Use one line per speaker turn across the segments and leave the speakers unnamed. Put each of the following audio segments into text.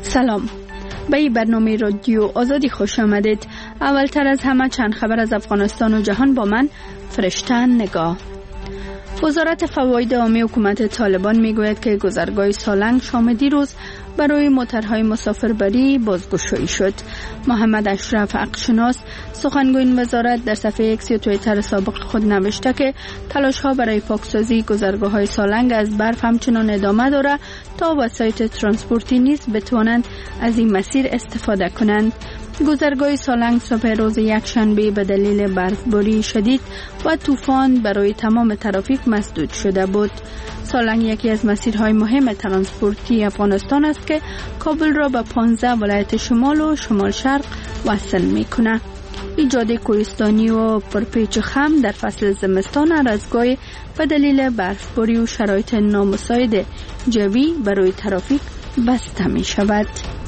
سلام، به این برنامه رادیو آزادی خوش آمدید. اولتر از همه چند خبر از افغانستان و جهان با من فرشته نگاه. وزارت فواید عامی حکومت طالبان میگوید که گذرگاه سالنگ شام دیروز برای موترهای مسافربری بازگشایی شد. محمد اشرف حقشناس سخنگوی این وزارت در صفحه ایکس یا توییتر سابق خود نوشته که تلاش‌ها برای پاکسازی گذرگاه‌های سالنگ از برف همچنان ادامه دارد تا وسایط ترانسپورتی نیز بتوانند از این مسیر استفاده کنند. گذرگاه سالنگ صبح روز یکشنبه به دلیل برفباری شدید و طوفان برای تمام ترافیک مسدود شده بود. سالنگ یکی از مسیرهای مهم ترانسپورتی افغانستان است که کابل را به 15 ولایت شمال و شمال شرق وصل می‌کند. این جاده کوهستانی و پرپیچ خم در فصل زمستان هر از گاهی به دلیل برفباری و شرایط نامساعد جوی برای ترافیک بسته می‌شود.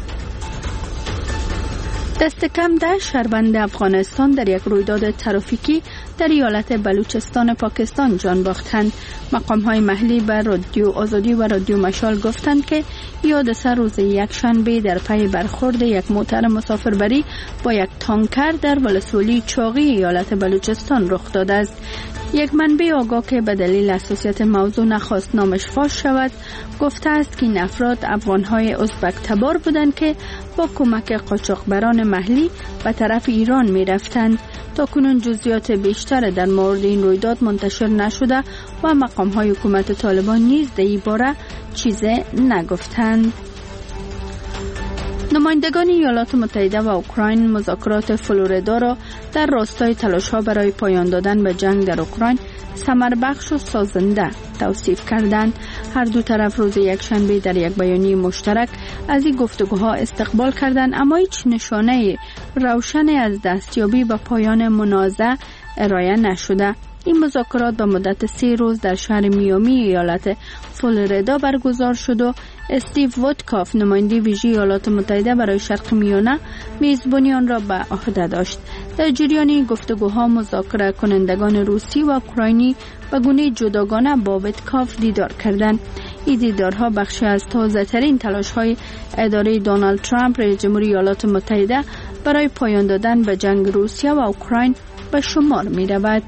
دست کم 10 شهروند افغانستان در یک رویداد ترافیکی در ایالت بلوچستان پاکستان جان باختند. مقام‌های محلی به رادیو آزادی و رادیو مشال گفتند که حادثه روز یکشنبه در پی برخورد یک موتر مسافربری با یک تانکر در ولسوالی چاقی ایالت بلوچستان رخ داده است. یک منبع آگاه که به دلیل حساسیت موضوع نخواست نامش فاش شود گفته است که این افراد افغان‌های ازبک تبار بودند که با کمک قاچاقبران محلی به طرف ایران می رفتند. تا کنون جزئیات بیشتر در مورد این رویداد منتشر نشده و مقام‌های حکومت طالبان نیز در این باره چیزی نگفتند. نمایندگان ایالات متحده و اوکراین مذاکرات فلوریدا را در راستای تلاش‌ها برای پایان دادن به جنگ در اوکراین ثمربخش و سازنده توصیف کردند. هر دو طرف روز یکشنبه در یک بیانیه مشترک از این گفتگوها استقبال کردند، اما هیچ نشانه روشنی از دستیابی به پایان منازعه ارائه نشده. این مذاکرات به مدت 3 روز در شهر میامی ایالت فلوریدا برگزار شد و استیو وودکاف نماینده ویژه ایالات متحده برای شرق میانه میزبانی آن را به عهده داشت. در جریان این گفتگوها مذاکره کنندگان روسی و اوکراینی به گونه جداگانه با وودکاف دیدار کردند. این دیدارها بخشی از تازه‌ترین تلاش‌های اداره دونالد ترامپ رئیس جمهوری ایالات متحده برای پایان دادن به جنگ روسیه و اوکراین به شمار می‌رود.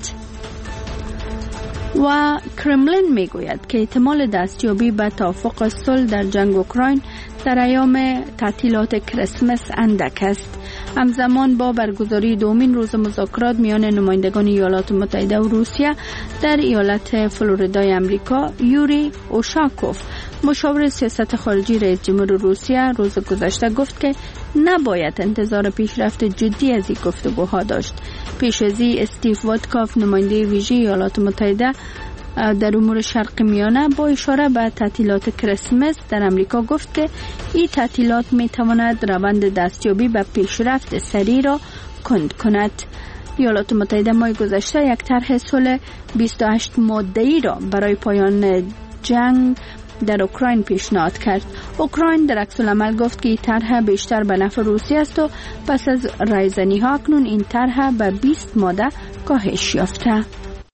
و کرملین میگوید که احتمال دستیابی به توافق صلح در جنگ اوکراین در ایام تعطیلات کریسمس اندک است. همزمان با برگزاری دومین روز مذاکرات میان نمایندگان ایالات متحده و روسیه در ایالت فلوریدای امریکا، یوری اوشاکوف مشاور سیاست خارجی رئیس جمهور روسیه روز گذشته گفت که نباید انتظار پیشرفت جدی از این گفتگوها داشت. پیش از این استیو وودکاف نماینده ویژه ایالات متحده در امور شرق میانه با اشاره به تعطیلات کریسمس در امریکا گفت که این تعطیلات می تواند روند دستیابی به پیشرفت سریع را کند کند. ایالات متحده ماه گذشته یک طرح صلح 28 ماده‌ای را برای پایان جنگ در اوکراین پیشنهاد کرد. اوکراین در عکس العمل گفت که این طرح بیشتر به نفع روسیه است و پس از رایزنی‌ها اکنون این طرح به 20 ماده کاهش یافته.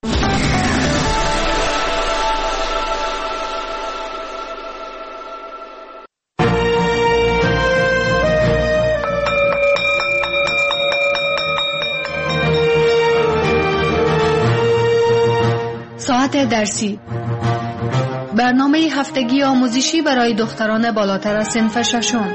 ساعت درسی، برنامه هفتگی آموزشی برای دختران بالاتر از صنف ششم.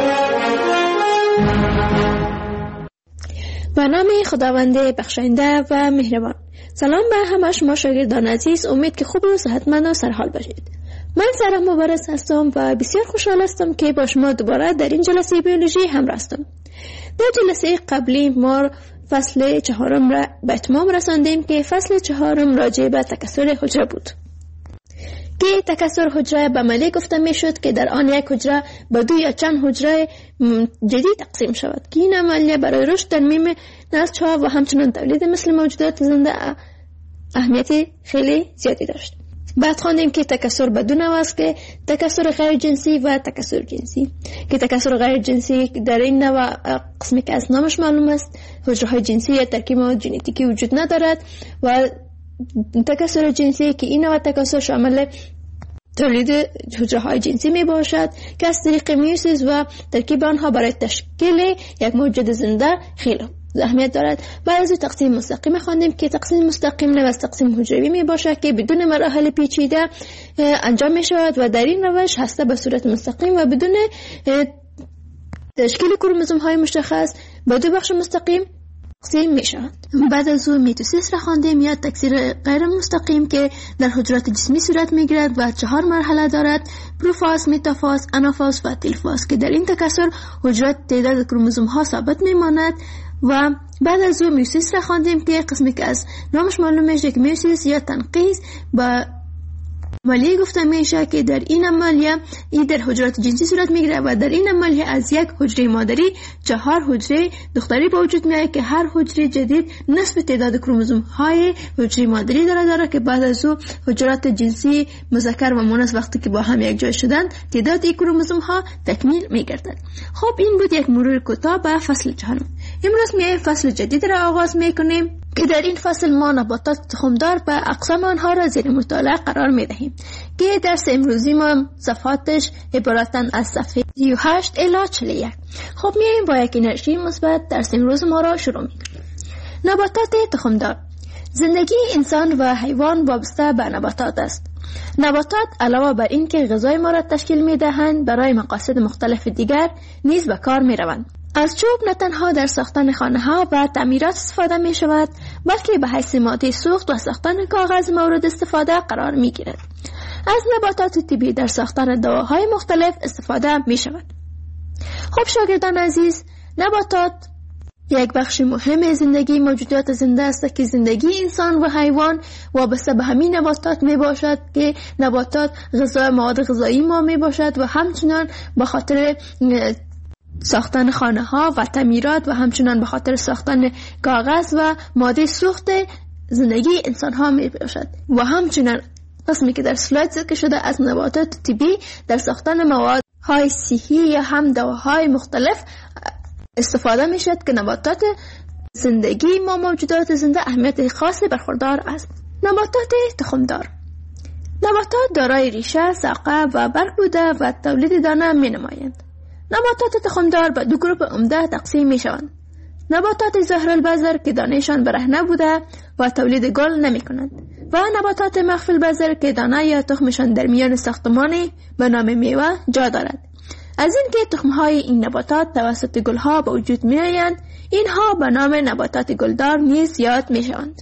برنامه خداوند بخشنده و مهربان. سلام به همه شما شاگردان عزیز، امید که خوب و صحتمند و سرحال باشید. من سارا مبارز هستم و بسیار خوشحال هستم که با شما دوباره در این جلسه بیولوژی همراه هستم. در جلسه قبلی ما فصل 4 را به اتمام رساندیم که فصل 4 راجع به تکثر حجره بود که تکثر حجره به عملی گفته می شد که در آن یک حجره به 2 یا چند حجره جدید تقسیم شود که این عملیه برای رشد در میم نسل‌ها و همچنین تولید مثل موجودات زنده اهمیت خیلی زیادی داشت. بعد خواندیم که تکثر به 2 نوع است که تکثر غیر جنسی و تکثر جنسی، که تکثر غیر جنسی در این نوع قسمی که از نامش معلوم است حجره های جنسی یا ترکیب ژنتیکی وجود ندارد، و تکثر جنسی که این نوع تکثر شامل تولید حجره های جنسی می باشد که از طریق میوسیس و ترکیب آنها برای تشکیل یک موجود زنده خیلی اهمیت دارد. بعد از تقسیم مستقیم خواندیم که تقسیم مستقیم نوع تقسیم حجروی می باشد که بدون مراحل پیچیده انجام می شود و در این روش هسته به صورت مستقیم و بدون تشکیل کروموزوم های مشخص به دو بخش مستقیم تقسیم می شود. بعد از او میتوسیس را خواندیم یا تکثیر غیر مستقیم که در حجرات جسمی صورت می گیرد و 4 مرحله دارد: پروفاز، متافاز، آنافاز و تلفاز که در این تکثر حجرات تعداد کروموزوم ها ثابت می ماند. و بعد از او میوسیس را خواندیم که قسمی که از نامش معلوم میشه که میوسیس یا تنقیز با عملیه گفته میشه که در این عملیه در حجرات جنسی صورت میگیره و در این عملیه از یک حجره مادری 4 حجره دختری به وجود میاد که هر حجره جدید نصف تعداد کروموزوم های حجره مادری داره که بعد از او حجرات جنسی مذکر و مؤنث وقتی که با هم یک جای شدن تعداد این کروموزوم ها تکمیل میگردد. خب این بود یک مرور کوتاه به فصل چهارم. امروز میایم فصل جدید را آغاز میکنیم که در این فصل ما نباتات تخمدار و اقسام آنها را زیر مطالعه قرار میدهیم که درس امروزی ما صفحاتش عبارتن از صفحه 38 الی 41. خب میایم با یک انرژی مثبت درس امروز ما را شروع میکنیم. نباتات تخمدار. زندگی انسان و حیوان وابسته به نباتات است. نباتات علاوه بر این که غذای ما را تشکیل میدهند برای مقاصد مختلف دیگر نیز به کار میروند. از چوب نه تنها در ساختن خانه ها و تعمیرات استفاده می شود بلکه به حیث ماده سوخت و ساختن کاغذ مورد استفاده قرار می گیرد. از نباتات طبیعی در ساختن دواهای مختلف استفاده می شود. خب شاگردان عزیز، نباتات یک بخش مهم زندگی موجودات زنده است که زندگی انسان و حیوان وابسته به همین نباتات می باشد که نباتات مواد غذایی ما می باشد و همچنان به خاطر ساختن خانه ها و تعمیرات و همچنان به خاطر ساختن کاغذ و ماده سوخت زندگی انسان ها می باشد و همچنان قسمی که در سلاید ذکر شده از نباتات طبیعی در ساختن مواد های صحی یا هم دواهای مختلف استفاده می شد که نباتات زندگی ما موجودات زنده اهمیت خاصی برخوردار است. نباتات تخمدار. نباتات دارای ریشه، ساقه و برگ بوده و تولید دانه می نمایند. نباتات تخمدار به دو گروه عمده تقسیم می شوند. نباتات ظاهرالبذر که دانهشان برهنه بوده و تولید گل نمی کنند و نباتات مخفی البذر که دانه یا تخمشان در میان ساختمانی به نام میوه جا دارد. از این که تخمهای این نباتات توسط گلها به وجود می آیند، اینها به نام نباتات گلدار نیز یاد می شوند.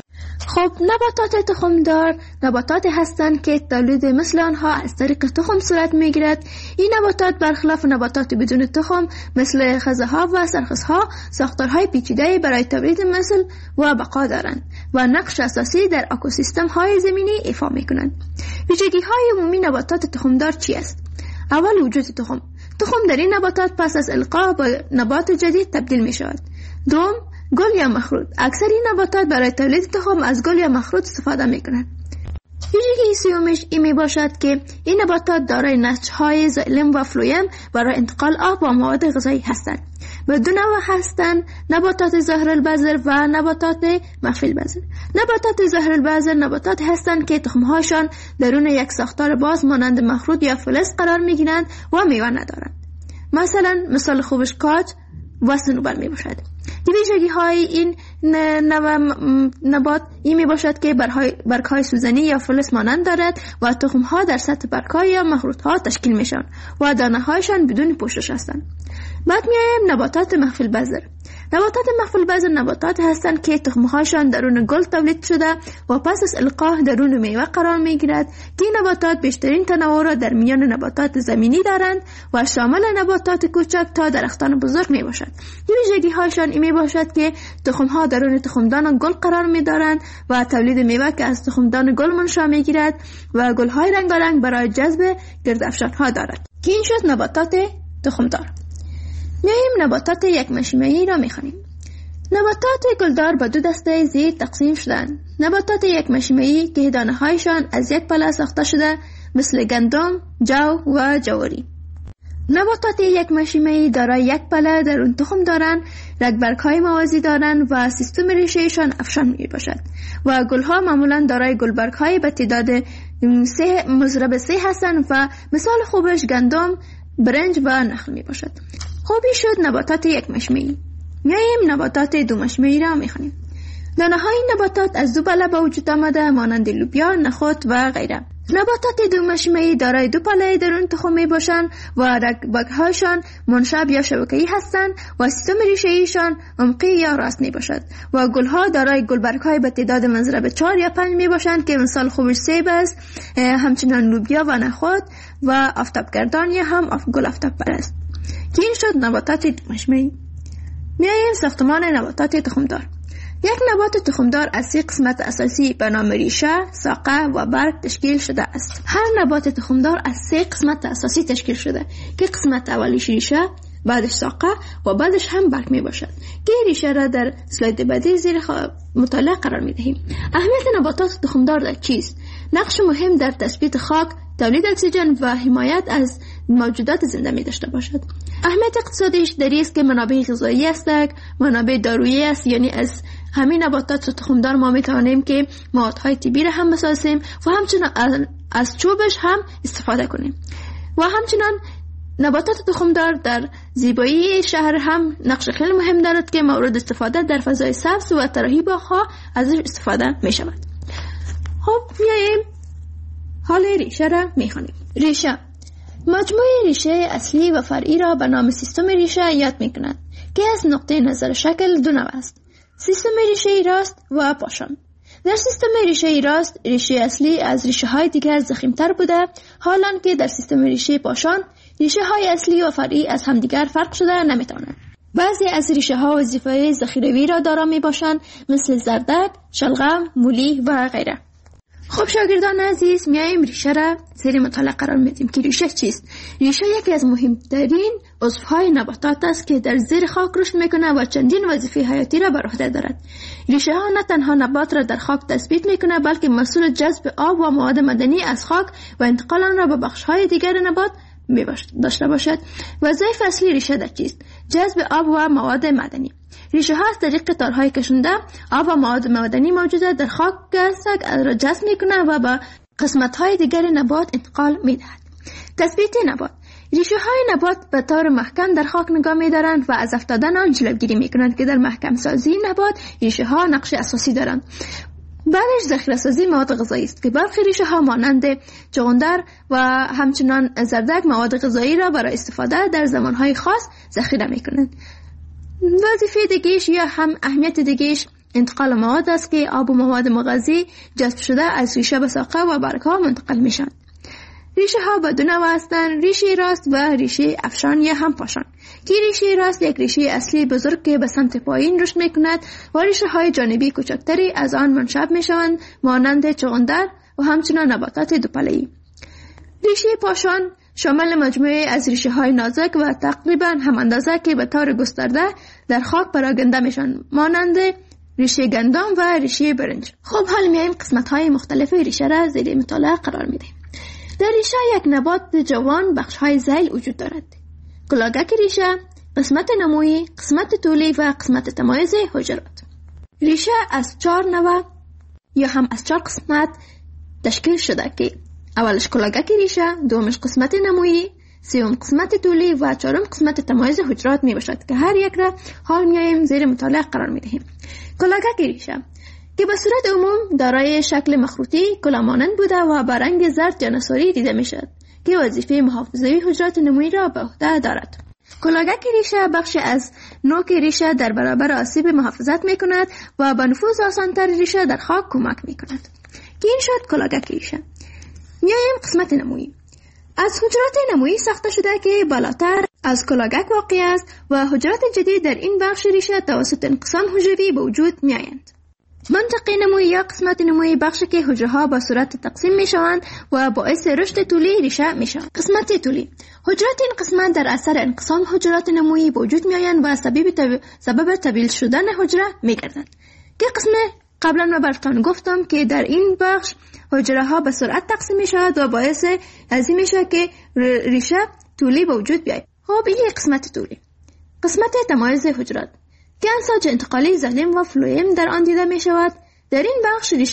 خب نباتات تخمدار نباتاتی هستند که تولید مثل آنها از طریق تخم صورت میگیرد. این نباتات برخلاف نباتات بدون تخم مثل خزه‌ها و سرخس‌ها ساختارهای پیچیده‌ای برای تولید مثل و بقا دارند و نقش اساسی در اکوسیستم‌های زمینی ایفا می‌کنند. ویژگی‌های عمومی نباتات تخمدار چی است؟ اول وجود تخم. تخم در این نباتات پس از القاء به نبات جدید تبدیل می‌شود. دوم، گل یا مخروط. اکثر این نباتات برای تولید تخم از گل یا مخروط استفاده میکنند. ویژگی سومش این می باشد که این نباتات دارای نسج‌های زائلم و فلویم برای انتقال آب و مواد غذایی هستند. به دو نوع هستند: نباتات ظاهرالبذر و نباتات مخفی البذر. نباتات ظاهرالبذر نباتات هستند که تخم‌هاشان درون یک ساختار باز مانند مخروط یا فلز قرار میگیرند و میوه ندارند. مثال خوبش کاج و صنوبر می باشد. ویژگی های این نبات این می باشد که برگ های سوزنی یا فلز مانند دارد و تخم ها در سطح برگ ها یا مخروط ها تشکیل می شوند و دانه هایشان بدون پوشش هستند. بعد می آییم نباتات مخفی البذر. نباتات مخفی البذر نباتات هستند که تخم هایشان درون گل تولید شده و پس از القاء درون میوه قرار می گیرد که این نباتات بیشترین تنوع را در میان نباتات زمینی دارند و شامل نباتات کوچک تا درختان بزرگ می باشد. ویژگی هایشان این می باشد که تخم ها درون تخمدان گل قرار می دارند و تولید میوه که از تخمدان گل منشأ می گیرد و گل های رنگارنگ برای جذب گردافشان ها دارد که این شد نباتات تخمدار. میایم نباتات یک مشیمه‌ای را میخوانیم. نباتات گلدار به دو دسته زیر تقسیم شدند. نباتات یک مشیمه‌ای که دانه هایشان از یک پله ساخته شده مثل گندم، جو و جواری. نباتات یک مشیمه‌ای دارای یک پله درون تخم دارند، رگبرگ‌های موازی دارند و سیستم ریشه‌شان افشان می باشد و گل‌ها معمولاً دارای گلبرگ‌های به تعداد مضرب 3 هستند و مثال خوبش گندم، برنج و نخل می باشد. خوبی شد نباتات یک مشمه‌ای. میاییم نباتات دو مشمه‌ای را میخوانیم. دانه های نباتات از دو پله به وجود آمده مانند لوبیا، نخود و غیره. نباتات دو مشمه‌ای دارای دو پله درون تخم می باشند و رگ‌هایشان منشعب یا شبکه‌ای هستند و سیستم ریشه‌ایشان عمقی یا راست می باشد و گلها دارای گلبرگ‌های به تعداد مضرب 4 یا 5 می باشند که مثال خوبش سیب است، همچنان لوبیا و نخود و آفتابگردان یا هم گل آفتاببر است. که این شد نباتات دو مشمه‌ای. میاییم ساختمان نباتات تخمدار. یک نبات تخمدار از 3 قسمت اساسی به نام ریشه، ساقه و برگ تشکیل شده است. هر نبات تخمدار از 3 قسمت اساسی تشکیل شده که قسمت اولیش ریشه، بعدش ساقه و بعدش هم برگ می باشد که ریشه را در اسلاید بعدی زیر مطالعه قرار می دهیم. اهمیت نباتات تخمدار در چیست؟ نقش مهم در تثبیت خاک، تولید اکسیژن و حمایت از موجودات زنده می داشته باشد. اهمیت اقتصادیش در این است که منابع غذایی است، منابع دارویی است، یعنی از همین نباتات تخمدار ما می توانیم که موادهای طبی را هم بسازیم و همچنان از چوبش هم استفاده کنیم. و همچنان نباتات تخمدار در زیبایی شهر هم نقش خیلی مهم دارد که مورد استفاده در فضای سبز و طراحی باغ‌ها ازش استفاده می شود. خب میاییم حال ریشه را میخوانیم. ریشه مجموعه ریشه اصلی و فرعی را به نام سیستم ریشه یاد میکنند که از نقطه نظر شکل دو نوع است: سیستم ریشه راست و پاشان. در سیستم ریشه راست ریشه اصلی از ریشه های دیگر ضخیم‌تر بوده، حالان که در سیستم ریشه پاشان ریشه های اصلی و فرعی از همدیگر فرق شده نمیتوانند. بعضی از ریشه ها وظیفه ذخیروی را دارا می باشند، مثل زردک، شلغم، مولی و غیره. خب شاگردان عزیز، میاییم ریشه را زیر مطالعه قرار میدیم که ریشه چیست؟ ریشه یکی از مهمترین عضوهای نباتات است که در زیر خاک رشد میکنه و چندین وظیفه حیاتی را بر عهده دارد. ریشه ها نه تنها نبات را در خاک تثبیت میکنه، بلکه مسئول جذب آب و مواد معدنی از خاک و انتقال آن را به بخش‌های دیگر نبات داشته باشد. وظایف اصلی ریشه در چیست؟ جذب آب و مواد معدنی. ریشه ها از طریق تارهای کشنده آب و مواد معدنی موجوده در خاک را جذب میکنه و به قسمت های دیگر نبات انتقال میدهد. تثبیت نبات. ریشه های نبات به طور محکم در خاک نگاه میدارند و از افتادن آن جلوگیری میکنند که در محکم سازی نبات ریشه ها نقش اساسی دارند. بعدش ذخیره سازی مواد غذایی است که برخی ریشه ها مانند چغندر و همچنان زردک مواد غذایی را برای استفاده در زمانهای خاص ذخیره میکنند. وظیفه دیگه‌اش یا هم اهمیت دیگه‌اش انتقال مواد است که آب و مواد مغذی جذب شده از ریشه به ساقه و برگ‌ها منتقل میشن. ریشه ها به دو نوع هستند: ریشه راست و ریشه افشان یا هم پاشان. که ریشه راست یک ریشه اصلی بزرگ که به سمت پایین رشد میکند و ریشه های جانبی کوچکتری از آن منشعب میشوند مانند چغندر و همچنان نباتات دوپله‌ای. ریشه پاشان شامل مجموعه از ریشه های نازک و تقریبا هم اندازه که به طور گسترده در خاک پراگنده میشن مانند ریشه گندم و ریشه برنج. خب حال میایم قسمت های مختلف ریشه را زیر مطالعه قرار میدیم. در ریشه یک نبات جوان بخش های ذیل وجود دارد: کلاگک ریشه، قسمت نمویی، قسمت طولی و قسمت تمایز حجرات. ریشه از 4 نوع یا هم از 4 قسمت تشکیل شده که اولش کلاگک ریشه، دومش قسمت نمویی، سوم قسمت طولی و چهارم قسمت تمایز حجرات می باشد که هر یک را حال میاییم زیر مطالعه قرار می دهیم. کلاگک ریشه که به صورت عموم دارای شکل مخروطی کلاه مانند بوده و با رنگ زرد یا نصاری دیده می شود که وظیفه محافظه حجرات نمویی را به عهده دارد. کلاگک ریشه بخش از نوک ریشه در برابر آسیب محافظت می کند و به نفوذ آسانتر ریشه در خاک کمک می کند. که این شد کلاگک ریشه. میاییم قسمت نمویی. از حجرات نمویی ساخته شده که بالاتر از کلاگک واقع است و حجرات جدید در این بخش ریشه توسط انقسام حجروی به وجود می آیند. منطقه نمویی یا قسمت نمویی بخشی که حجره ها با صورت تقسیم می شوند و باعث رشد طولی ریشه می شوند. قسمت طولی. حجرات این قسمت در اثر انقسام حجرات نمویی به وجود می آیند و سبب طویل شدن حجره می گردند. که قسم قبلا من براتون گفتم که در این بخش حجره ها به سرعت تقسیم می شود و باعث ازی می شود که ریشه طولی به وجود بیاید. خب این قسمت طولی. قسمت تمایز حجرات که امواج انتقالی ظالم و فلویم در آن دیده می شود. در این بخش ریشه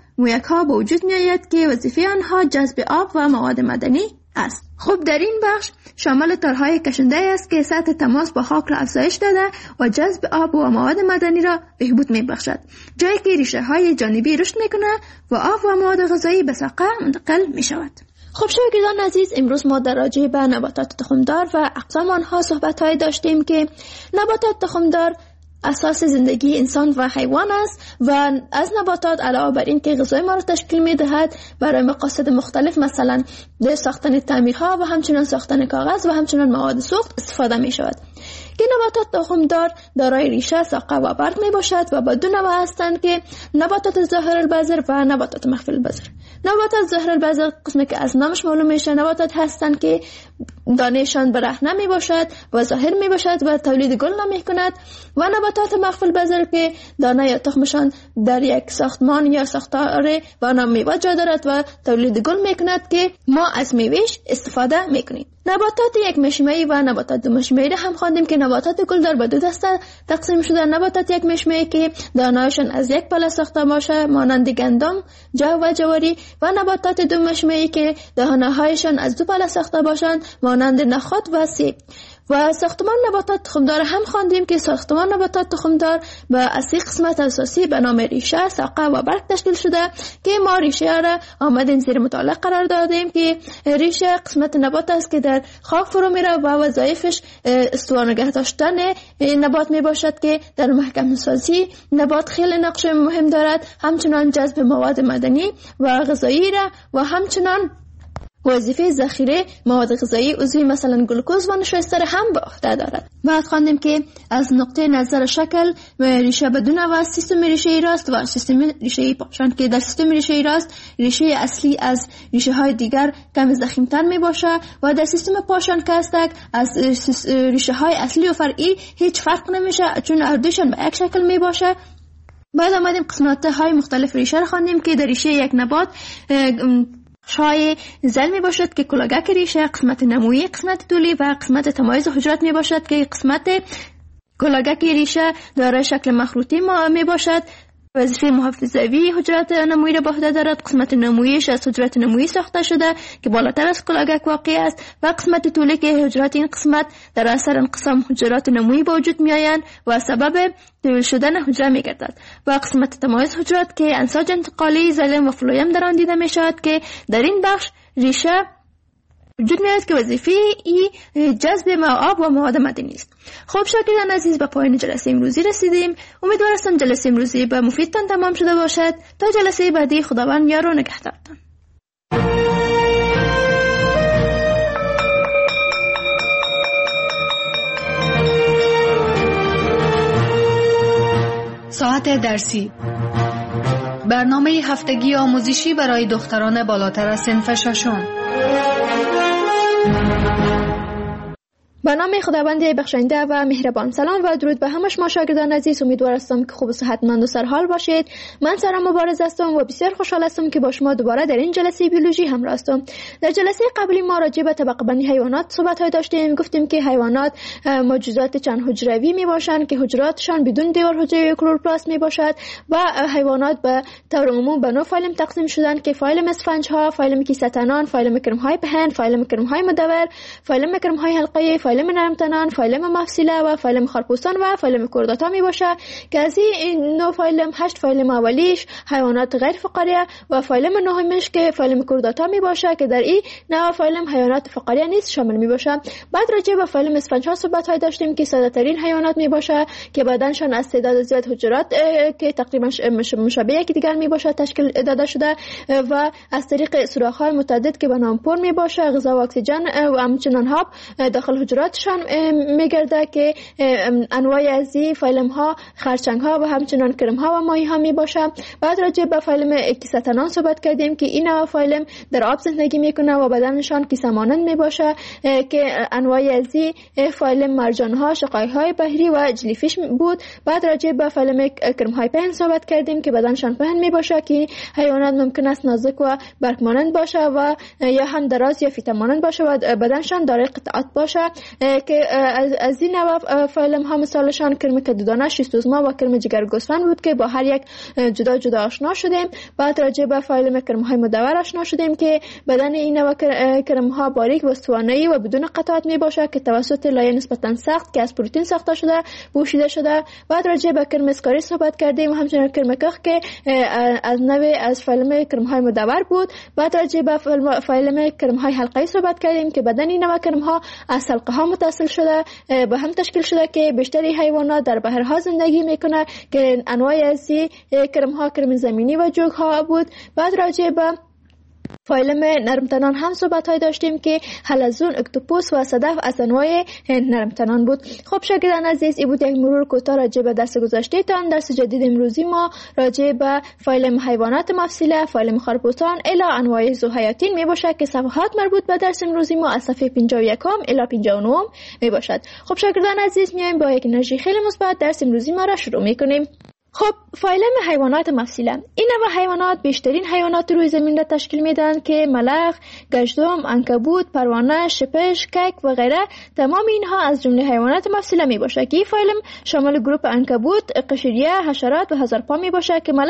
مویک ها به وجود می آید که وظیفه آنها جذب آب و مواد معدنی است. خب در این بخش شامل تارهای کشنده است که سطح تماس با خاک را افزایش داده و جذب آب و مواد معدنی را بهبود می بخشد، جایی که ریشه های جانبی رشد می کنه و آب و مواد غذایی به ساقه منتقل می شود. خب شاگردان عزیز، امروز ما در راجع به نباتات تخمدار و اقسام آنها صحبت های داشتیم که نباتات تخمدار اساس زندگی انسان و حیوان است و از نباتات علاوه بر این که غذای ما را تشکیل می دهد، برای مقاصد مختلف مثلا در ساختن تعمیرها و همچنین ساختن کاغذ و همچنین مواد سوخت استفاده می شود. که نباتات تخمدار دارای ریشه، ساقه و برگ می باشد و با دو نوع هستند که نباتات ظاهر البذر و نباتات مخفی البذر. نباتات ظاهر البذر قسمی که از نامش معلوم میشه نباتات هستند که دانهشان برهنه می باشد و ظاهر می باشد و تولید گل نمی کند، و نباتات مخفی البذر که دانه یا تخمشان در یک ساختمان یا ساختار و نام میوه جا دارد و تولید گل می کند که ما از میوهش استفاده می کنیم. نباتات یک مشمعی و نباتات دو مشمعی را هم خواندیم که نباتات گلدار به دو دسته تقسیم شده. نباتات یک مشمعی که دانه‌هاشون از یک پله ساخته باشه مانند گندم، جو و جواری، و نباتات دو مشمعی که دانه‌هایشان از دو پله ساخته باشند مانند نخود و سیب. و ساختمان نباتات تخمدار هم خواندیم که ساختمان نباتات تخمدار به از سه قسمت اساسی به نام ریشه، ساقه و برگ تشکیل شده که ما ریشه را آمدیم زیر مطالعه قرار دادیم که ریشه قسمت نبات است که در خاک فرو میره و وظایفش استوار نگه داشتن نبات می باشد که در محکم سازی نبات خیلی نقش مهم دارد، همچنان جذب مواد معدنی و غذایی را و همچنان وظیفه ذخیره مواد غذایی عضوی مثلا گلوکوز و نشایستر هم به عهده دارد. بعد خواندیم که از نقطه نظر شکل ریشه بدون و سیستم ریشه راست و سیستم ریشه پاشان که در سیستم ریشه راست ریشه اصلی از ریشه های دیگر کم ضخیم‌تر می باشه و در سیستم پاشان که است از ریشه های اصلی و فرعی هیچ فرق نمیشه چون هر دوشان به یک شکل می باشه. بعد آمدیم قسمت های مختلف ریشه را خواندیم که در ریشه یک نبات شای زل می باشد که کلاگک ریشه، قسمت نمویی، قسمت طولی و قسمت تمایز حجرات می باشد که قسمت کلاگک ریشه دارای شکل مخروطی می باشد. وظیفه محافظوی حجرات نمویی را به عهده دارد. قسمت نموییش از حجرات نمویی ساخته شده که بالاتر از کلاگک واقع است و قسمت طولی که حجرات این قسمت در اثر انقسام حجرات نمویی به وجود می آیند و سبب طویل شدن حجره می گردد. و قسمت تمایز حجرات که انساج انتقالی ظلم و فلویم در آن دیده می شود که در این بخش ریشه وجود میاد که وظیفه ای جذب آب و مواد معدنی است. خب شاگردان عزیز، به پایان جلسه امروزی رسیدیم. امیدوارم جلسه امروزی به مفیدتان تمام شده باشد. تا جلسه بعدی خداوند یار و نگهدارتان.
ساعت درسی، برنامه هفتگی آموزشی برای دختران بالاتر از صنف ششم.
با نام خداوند بخشنده و مهربان. سلام و درود به همه شما شاگردان عزیز. امیدوار هستم که خوب و صحتمند و سرحال باشید. من سارا مبارز هستم و بسیار خوشحال هستم که با شما دوباره در این جلسه بیولوژی همراه هستم. در جلسه قبلی ما راجع به طبقه بندی حیوانات صحبت داشتیم. گفتیم که حیوانات موجودات چند حجروی می باشند که حجراتشان بدون دیوار حجره کلوروپلاست می باشد و حیوانات به طور عموم به نوع فایلم تقسیم شدند که فایلم اسفنج ها، فایلم کیسه‌تنان، فایلم کرم های پهن، فایلم کرم های مدور، فایلم کرم های حلقه‌ای، فایلم نرمتنان، فایلم مفصله و فایلم خرپوستان و فایلم کورداتا می باشه که از این نوع فایلم 8 فایلم اولیش حیوانات غیر فقاریه و فایلم نهمش که فایلم کورداتا می باشه که در این نوع فایلم حیوانات فقاریه نیست شامل می باشه. بعد راجع به فایلم اسفنج ها صحبت های داشتیم که ساده ترین حیوانات می باشه که بدنشان از تعداد زیاد حجرات که تقریبا مشابه یکی دیگر می باشه تشکیل داده شده و از طریق سوراخ های متعدد که به نام پر می باشه غذا و اکسیژن و همچنین آب داخل حجراتشان میگرده که انواع از این فایلم ها خرچنگ ها و همچنان کرم ها و ماهی ها می باشه. بعد راجع به فایلم کیسه‌تنان صحبت کردیم که این فایلم در آب زندگی میکنه و بدنشان کیسه مانند می باشه که انواع از این فایلم مرجان ها، شقای های بحری و جلیفیش بود. بعد راجع به فایلم کرم های پهن صحبت کردیم که بدنشان پهن می باشه که حیوانات ممکن است نازک و برگ مانند باشه و یا هم دراز یا فیته مانند باشه و بدنشان دارای قطعات باشه. که از این نوع فایلم ها مثالشان کرم کدودانه، شیستوزما و کرم جگر گوسفند بود که با هر یک جدا جدا آشنا شدیم. بعد راجع به فایلم کرم های مدور آشنا شدیم که بدن این نوع کرم ها باریک و استوانه‌ای و بدون قطعات می باشد که توسط لایه نسبتا سخت که از پروتئین ساخته شده پوشیده شده. بعد راجع به کرم اسکاری صحبت کردیم و همچنین کرم کخ که از نوع از فایلم کرم های مدور بود. بعد راجع به فایلم کرم های حلقه‌ای صحبت کردیم که بدن این نوع کرم ها از حلقه ها متصل شده به هم تشکیل شده که بیشتری حیوانات در بحرها زندگی میکنه که انواع از کرم ها کرم زمینی و جوک ها بود. بعد راجع به فایلم نرمتنان هم صحبت های داشتیم که حلزون، اکتوپوس و صدف از انواع نرمتنان بود. خب شاگردان عزیز، این بود یک مرور کوتاه راجع به درس گذشته تان. درس جدید امروزی ما راجع به فایلم حیوانات مفصله، فایلم خرپوستان الی انواع زوحیاتین می باشد که صفحات مربوط به درس امروزی ما از صفحه 51 الی 59 می باشد. خب شاگردان عزیز، میایم با یک انرژی خیلی مثبت درس امروزی ما را شروع میکنیم. خب فایلم حیوانات مفصله، این نوع حیوانات بیشترین حیوانات روی زمین را تشکیل میدن که ملخ، گژدم، عنکبوت، پروانه، شپش، کک و غیره. تمام اینها از جمله حیوانات مفصله می باشه که این فایلم شامل گروپ عنکبوت، قشریه، حشرات و هزارپا می باشه که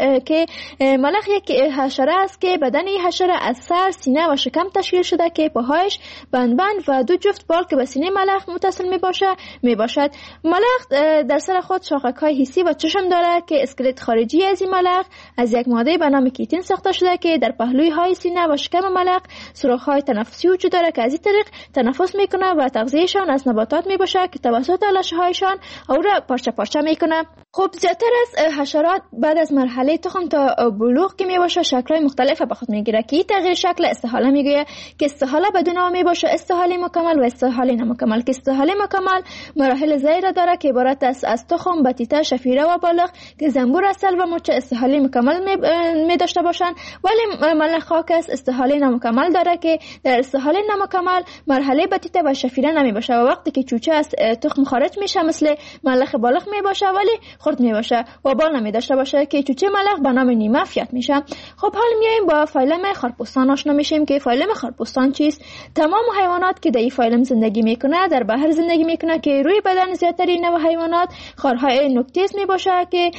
ملخ یک حشره است که بدن این حشره از سر، سینه و شکم تشکیل شده که پاهایش بند و دو جفت بال که به سینه ملخ متصل می باشد. ملخ در سر خود شاخک های حسی و چشم داره که اسکلت خارجی از این ملخ از یک ماده به نام کیتین ساخته شده که در پهلوی های سینه و شکم ملخ سوراخ های تنفسی وجود داره که از این طریق تنفس میکنه و تغذیهشان از نباتات میباشه که توسط لاشه هایشان او را پارچه پارچه میکنه. خب زیادتر از حشرات بعد از مرحله تخم تا بلوغ که میباشه شکل‌های مختلف به خود میگیره که این تغییر شکل استحاله میگه که استحاله بدون نام میباشه استحاله مکمل و استحاله نامکمل که استحاله مکمل مراحل زیرا داره که عبارت است از تخم، بطیطه، شفیره و بالغ که زنبور اصل و مرچ استحاله مکمل می داشته باشن، ولی ملخ خاکس استحاله نامکمل داره که در استحاله نامکمل مرحله بطیطه و شفیره نمی باشه و وقتی که چوچه از تخم خارج میشه مثل ملخ بالغ می باشه ولی خرد می باشه و بال نمی داشته باشه که چوچه ملخ به نام نیمه فیات میشه. خب حال میایم با فایلم خرپوستان آشنا میشیم که فایلم خرپوستان چیست. تمام حیوانات که در این فایلم زندگی میکنه در بحر زندگی میکنه که روی بدن زیادتر نوع حیوانات خارهای نکتیز می باشه که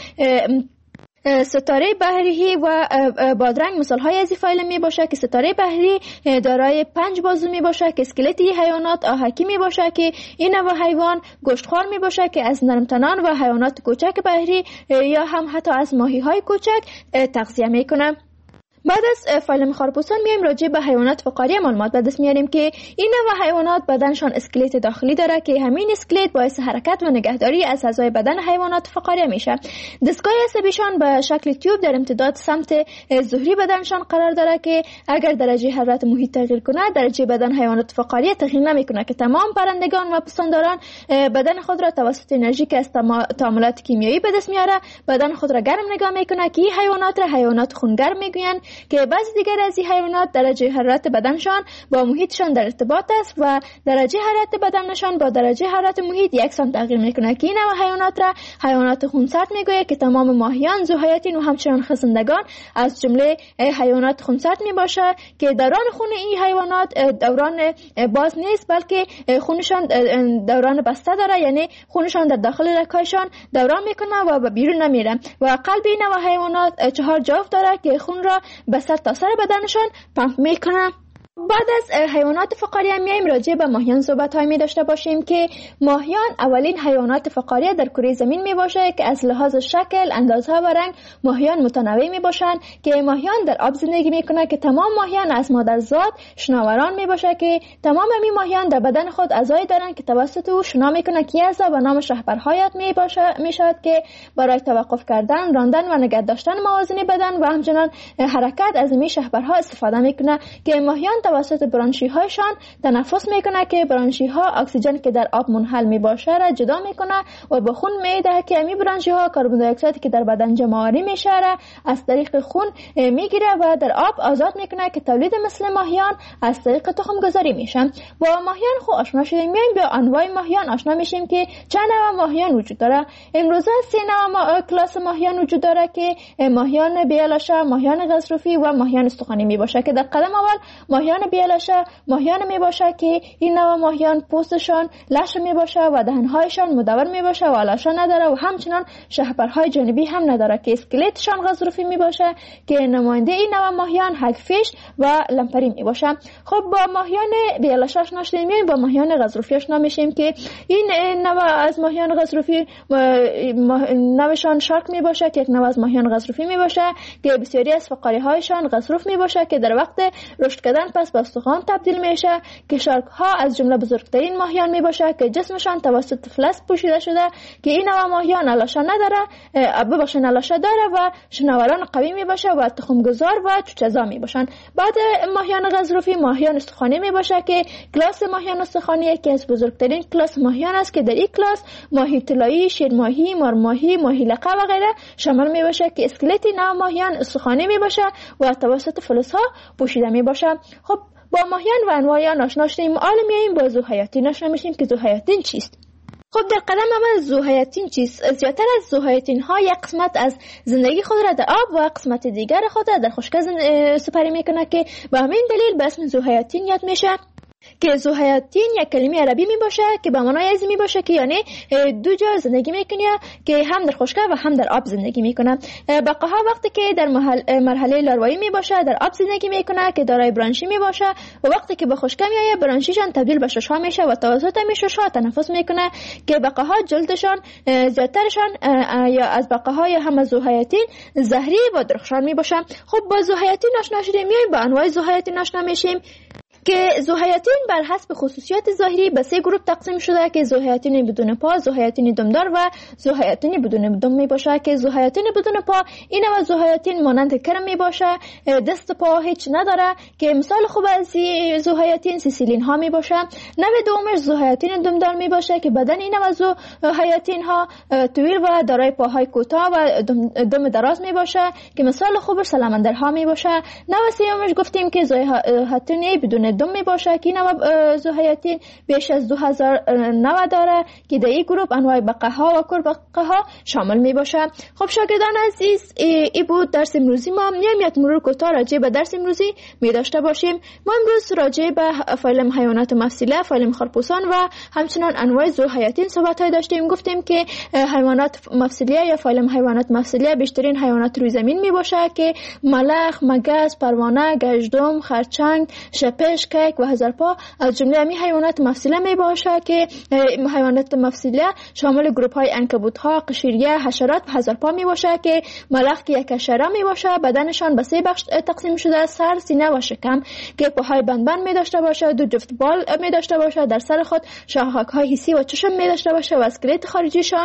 ستاره بحری و بادرنگ مثال های از این فایل می باشه که ستاره بحری دارای 5 بازو می باشه که اسکلت حیوانات آهکی می باشه که این نوع حیوان گوشتخوار می باشه که از نرمتنان و حیوانات کوچک بحری یا هم حتی از ماهی های کوچک تغذیه می کنه. بعد از فایلم خرپوستان میایم راجع به حیوانات فقاری معلومات به دست میاریم که این نوع حیوانات بدنشان اسکلت داخلی داره که همین اسکلت باعث حرکت و نگهداری از اعضای بدن حیوانات فقاری میشه. دستگاه عصبیشان به شکل تیوب در امتداد سمت ظهری بدنشان قرار داره که اگر درجه حرارت محیط تغییر کنه درجه بدن حیوانات فقاری تغییر نمیکنه که تمام پرندگان و پستانداران بدن خود را توسط انرژی که از تعاملات کیمیایی به دست میاره بدن خود را گرم نگاه میکنه که این حیوانات را حیوانات خونگرم میگوین که بعضی دیگر از این حیوانات درجه حرارت بدنشان با محیطشان در ارتباط است و درجه حرارت بدنشان با درجه حرارت محیط یکسان تغییر میکنه که این نوع حیوانات را حیوانات خونسرد میگوید که تمام ماهیان، ذوحیاتین و همچنین خزندگان از جمله حیوانات خونسرد میباشه که دوران خون این حیوانات دوران باز نیست بلکه خونشان دوران بسته داره، یعنی خونشان در داخل رگ‌هایشان دوران میکنه و به بیرون نمیره و قلب این نوع حیوانات 4 جوف داره که خون را به سر تا سر بدنشان پمپ میکنه. بعد از حیوانات فقاری میایم راجع به ماهیان صحبت های می داشته باشیم که ماهیان اولین حیوانات فقاری در کره زمین می باشه که از لحاظ شکل، اندازه و رنگ ماهیان متنوع می باشن که ماهیان در آب زندگی می کنه که تمام ماهیان از مادرزاد شناوران می باشه که تمام این ماهیان در بدن خود اعضایی دارن که توسط او شنا می کنه که اعضا به نام شهپرهایت می شود که برای توقف کردن، راندن و نگه داشتن موازین بدن و همچنین حرکت از این شهپرها استفاده می کنه که ماهیان توسط برانشی هایشان تنفس میکنه که برانشی ها اکسیژن که در آب منحل می باشه را جدا میکنه و به خون میده که امی برانشی ها کربن دی اکساید که در بدن جمع آوری میشه را از طریق خون میگیره و در آب آزاد میکنه که تولید مثل ماهیان از طریق تخم گذاری میشه. با ماهیان خو آشنا شدیم، میایم به انواع ماهیان آشنا میشیم که چند نوع ماهیان وجود داره. امروزه 3 نوع کلاس ماهیان وجود داره که ماهیان بیالاشه، ماهیان غضروفی و ماهیان استخوانی می باشه که در قدم اول ماهیان ماهیان بیالاشه ماهیان می باشه که این نوع ماهیان پوستشان لش می باشه و دهنهایشان مدور می باشه و آلاشه نداره و همچنان شهپرهای جانبی هم نداره که اسکلتشان غضروفی می باشه که نماینده این نوع ماهیان هگفیش و لمپری می باشه. خب با ماهیان بیالاشه آشنا شدیم، میایم با ماهیان غضروفی آشنا میشیم که این نوع از ماهیان غضروفی نوعشان شارک می باشه که یک نوع از ماهیان غضروفی می باشه که بسیاری از فقاری هایشان غضروف می باشه که در وقت رشد کردن پس به استخوان تبدیل میشه که شارک ها از جمله بزرگترین ماهیان می باشه که جسمشان توسط فلز پوشیده شده که این نوع ماهیان آلاشه نداره، ببخشید آلاشه داره و شناوران قوی می باشه و تخمگذار و چوچه‌زا می باشن. بعد ماهیان غضروفی ماهیان استخوانی می باشه که کلاس ماهیان استخوانی یکی از بزرگترین کلاس ماهیان است که در این کلاس ماهی طلایی، شیرماهی، مارماهی، ماهی لقه و غیره شامل می باشه که اسکلت نوع ماهیان استخوانی می باشه و توسط فلزها پوشیده می باشه. خب با ماهیان و انواع آشنا شدیم، حالا میایم با ذوحیاتین آشنا میشیم که ذوحیاتین چیست. خب در قدم اول ذوحیاتین چیست؟ زیادتر از ذوحیاتین ها یک قسمت از زندگی خود را در آب و قسمت دیگر خود را در خشکی سپری میکنه که به همین دلیل به اسم ذوحیاتین یاد میشه که ذوحیاتین یک کلمه عربی می باشه که به معنای ازی می باشه که یعنی دو جا زندگی میکنه که هم در خشکی و هم در آب زندگی میکنه. بقاها وقتی که در مرحله لاروایی می باشه در آب زندگی میکنه که دارای برانشی می باشه و وقتی که به خشکی میایه برانشیشان تبدیل به ششها میشه و توسط ششها تنفس میکنه که بقاها جلدشان زیادترشان یا از بقاهای هم ذوحیاتین زهری و درخشان می باشه. خب با ذوحیاتین آشنا شدیم، میایم با انواع ذوحیاتین آشنا میشیم که ذوحیاتین بر حسب خصوصیات ظاهری به 3 گروه تقسیم شده که ذوحیاتین بدون پا، ذوحیاتین دمدار و ذوحیاتین بدون دم می باشه که ذوحیاتین بدون پا این نوع ذوحیاتین مانند کرم می باشه، دست پا هیچ نداره که مثال خوب از ذوحیاتین سیسیلین ها می باشه. نوع دومش ذوحیاتین دمدار می باشه که بدن این نوع ذوحیاتین ها طویل و دارای پاهای کوتاه و دم دراز می باشه که مثال خوبش سلمندر ها می باشه. نوع سومش گفتیم که ذوحیاتین بدون دم می باشه که نوع ذوحیاتین بیش از 2000 نوع داره که در این گروه انواع بقاها و کربقاها شامل می باشه. خب شاگردان عزیز، ای بود درس امروزی ما. میایم یک مرور کوتاه راجع به درس امروزی می داشته باشیم. ما امروز راجع به فایلم حیوانات مفصله، فایلم خرپوسان و همچنان انواع ذوحیاتین صحبت های داشتیم. گفتیم که حیوانات مفصله یا فایلم حیوانات مفصله بیشترین حیوانات روی زمین می باشه که ملخ، مگس، پروانه، گژدم، خرچنگ، شپش، کیک و هزارپا از جمله همین حیوانات مفصله می باشه که حیوانات مفصله شامل گروه های عنکبوت ها، قشریه، حشرات و هزارپا می باشه که ملخ که یک حشره می باشه بدنشان به 3 بخش تقسیم شده: سر، سینه و شکم که پاهای بند می داشته باشه، 2 جفت بال می داشته باشه، در سر خود شاخک های حسی و چشم می داشته باشه و اسکلت خارجیشان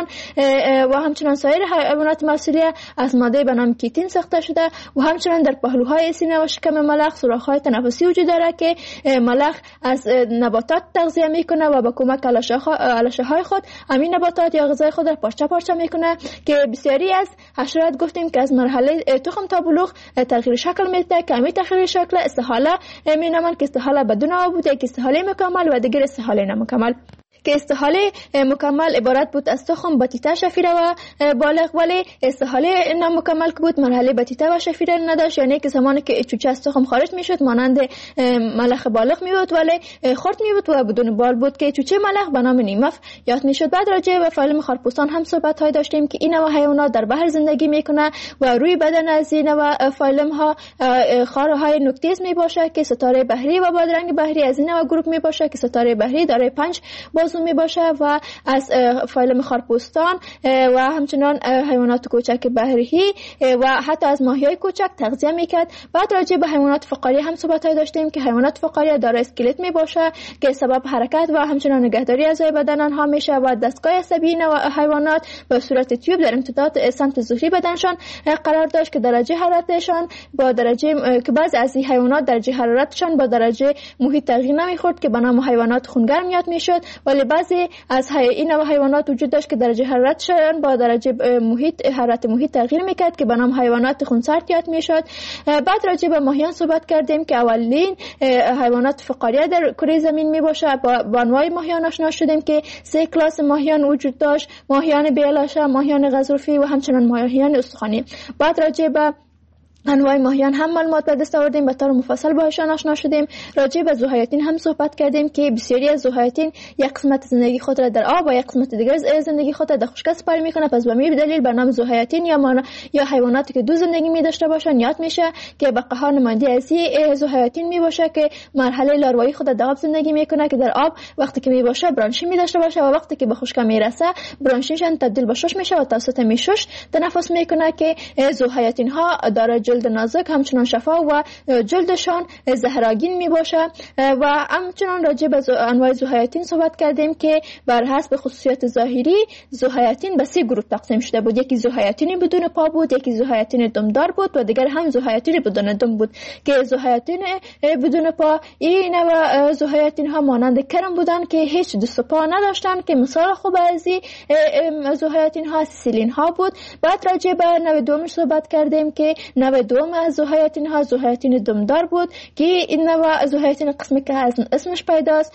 و همچنان سایر حیوانات مفصله از ماده به نام کیتین ساخته شده و همچنان در پهلوهای سینه و شکم ملخ سوراخ های تنفسی وجود داره که ملخ از نباتات تغذیه میکنه و با کمک آلاشه های خود همین نباتات یا غذای خود را پارچه پارچه میکنه که بسیاری از حشرات گفتیم که از مرحله تخم تا بلوغ تغییر شکل میده که همین تغییر شکل استحاله مینامند که استحاله بدون آب بوده که استحاله مکمل و دیگر استحاله نامکمل که استحاله مکمل عبارت بود از تخم بطیطه شفیره و بالغ، ولی استحاله نامکمل که بود مرحله بطیطه و شفیره نداشت، یعنی که زمانی که چوچه از تخم خارج میشد مانند ملخ بالغ میبود ولی خرد میبود و بدون بال بود که چوچه ملخ به نام نیمف یاد میشد. بعد راجع به فایلم خرپوسان هم صحبت های داشتیم که این نوع حیوانات در بحر زندگی میکنه و روی بدن از این نوع فایلم ها خارهای نوکتیز می باشه که ستاره بحری و بادرنگ بحری از این نوع گروه می باشه که ستاره بحری داره 5 بازو می باشه و از فایلم خرپوستان و همچنان حیوانات کوچک بحری و حتی از ماهی‌های کوچک تغذیه میکرد. بعد راجع به حیوانات فقاری هم صحبت داشتیم که حیوانات فقاری داره اسکلت می باشه که سبب حرکت و همچنان نگهداری اعضای بدن آنها میشه و دستگاه عصبی و حیوانات به صورت تیوب در امتداد سمت ظهری بدنشان قرار داشت که درجه حرارتشان با درجه که بعضی از این حیوانات درجه حرارتشان با درجه محیط تغییر نمیخورد که به نام حیوانات خونگرم یاد میشد، ولی بعضی از این نوع حیوانات وجود داشت که درجه حرارتشان با درجه حرارت محیط تغییر میکرد که به نام حیوانات خونسرد یاد میشد. بعد راجع به ماهیان صحبت کردیم که اولین حیوانات فقاریه در کره زمین می باشه. با انواع ماهیان آشنا شدیم که 3 کلاس ماهیان وجود داشت: ماهیان بیالاشه، ماهیان غضروفی و همچنان ماهیان استخوانی. بعد راجع به انواع ماهیان هم معلومات به دست آوردیم، به طور مفصل با ایشان آشنا شدیم. راجع به ذوحیاتین هم صحبت کردیم که بسیاری از ذوحیاتین یک قسمت زندگی خود را در آب و یک قسمت دیگر زندگی خود را در خشکی سپری میکنه. پس به همین دلیل به نام ذوحیاتین یا حیواناتی که دو زندگی می داشته باشن یاد میشه که بقاها نماینده از این ذوحیاتین می باشه که مرحله لاروایی خود در آب زندگی میکنه، که در آب وقتی که می باشه برانشی می داشته باشه و وقتی که به خشکی میرسه برانشیشان تبدیل به شش میشه و توسط میشش تنفس میکنه. که ذوحیاتین ها دارای جلد نازک، همچنان شفاف و جلدشان زهرآگین می باشه. و همچنان راجع به انواع ذوحیاتین صحبت کردیم که بر حسب خصوصیات ظاهری ذوحیاتین به 3 گروه تقسیم شده بود. یکی ذوحیاتین بدون پا بود، یکی ذوحیاتین دمدار بود و دیگر هم ذوحیاتین بدون دم بود. که ذوحیاتین بدون پا این نوع ذوحیاتین ها مانند کرم بودن که هیچ دست و پا نداشتن، که مثال خوب از این ذوحیاتین ها سیلین ها بود. بعد راجع به نوع دومش صحبت کردیم که نوع دوم از ذوحیاتین ها ذوحیاتین دمدار بود، که این نوع ذوحیاتین قسمی که از اسمش پیداست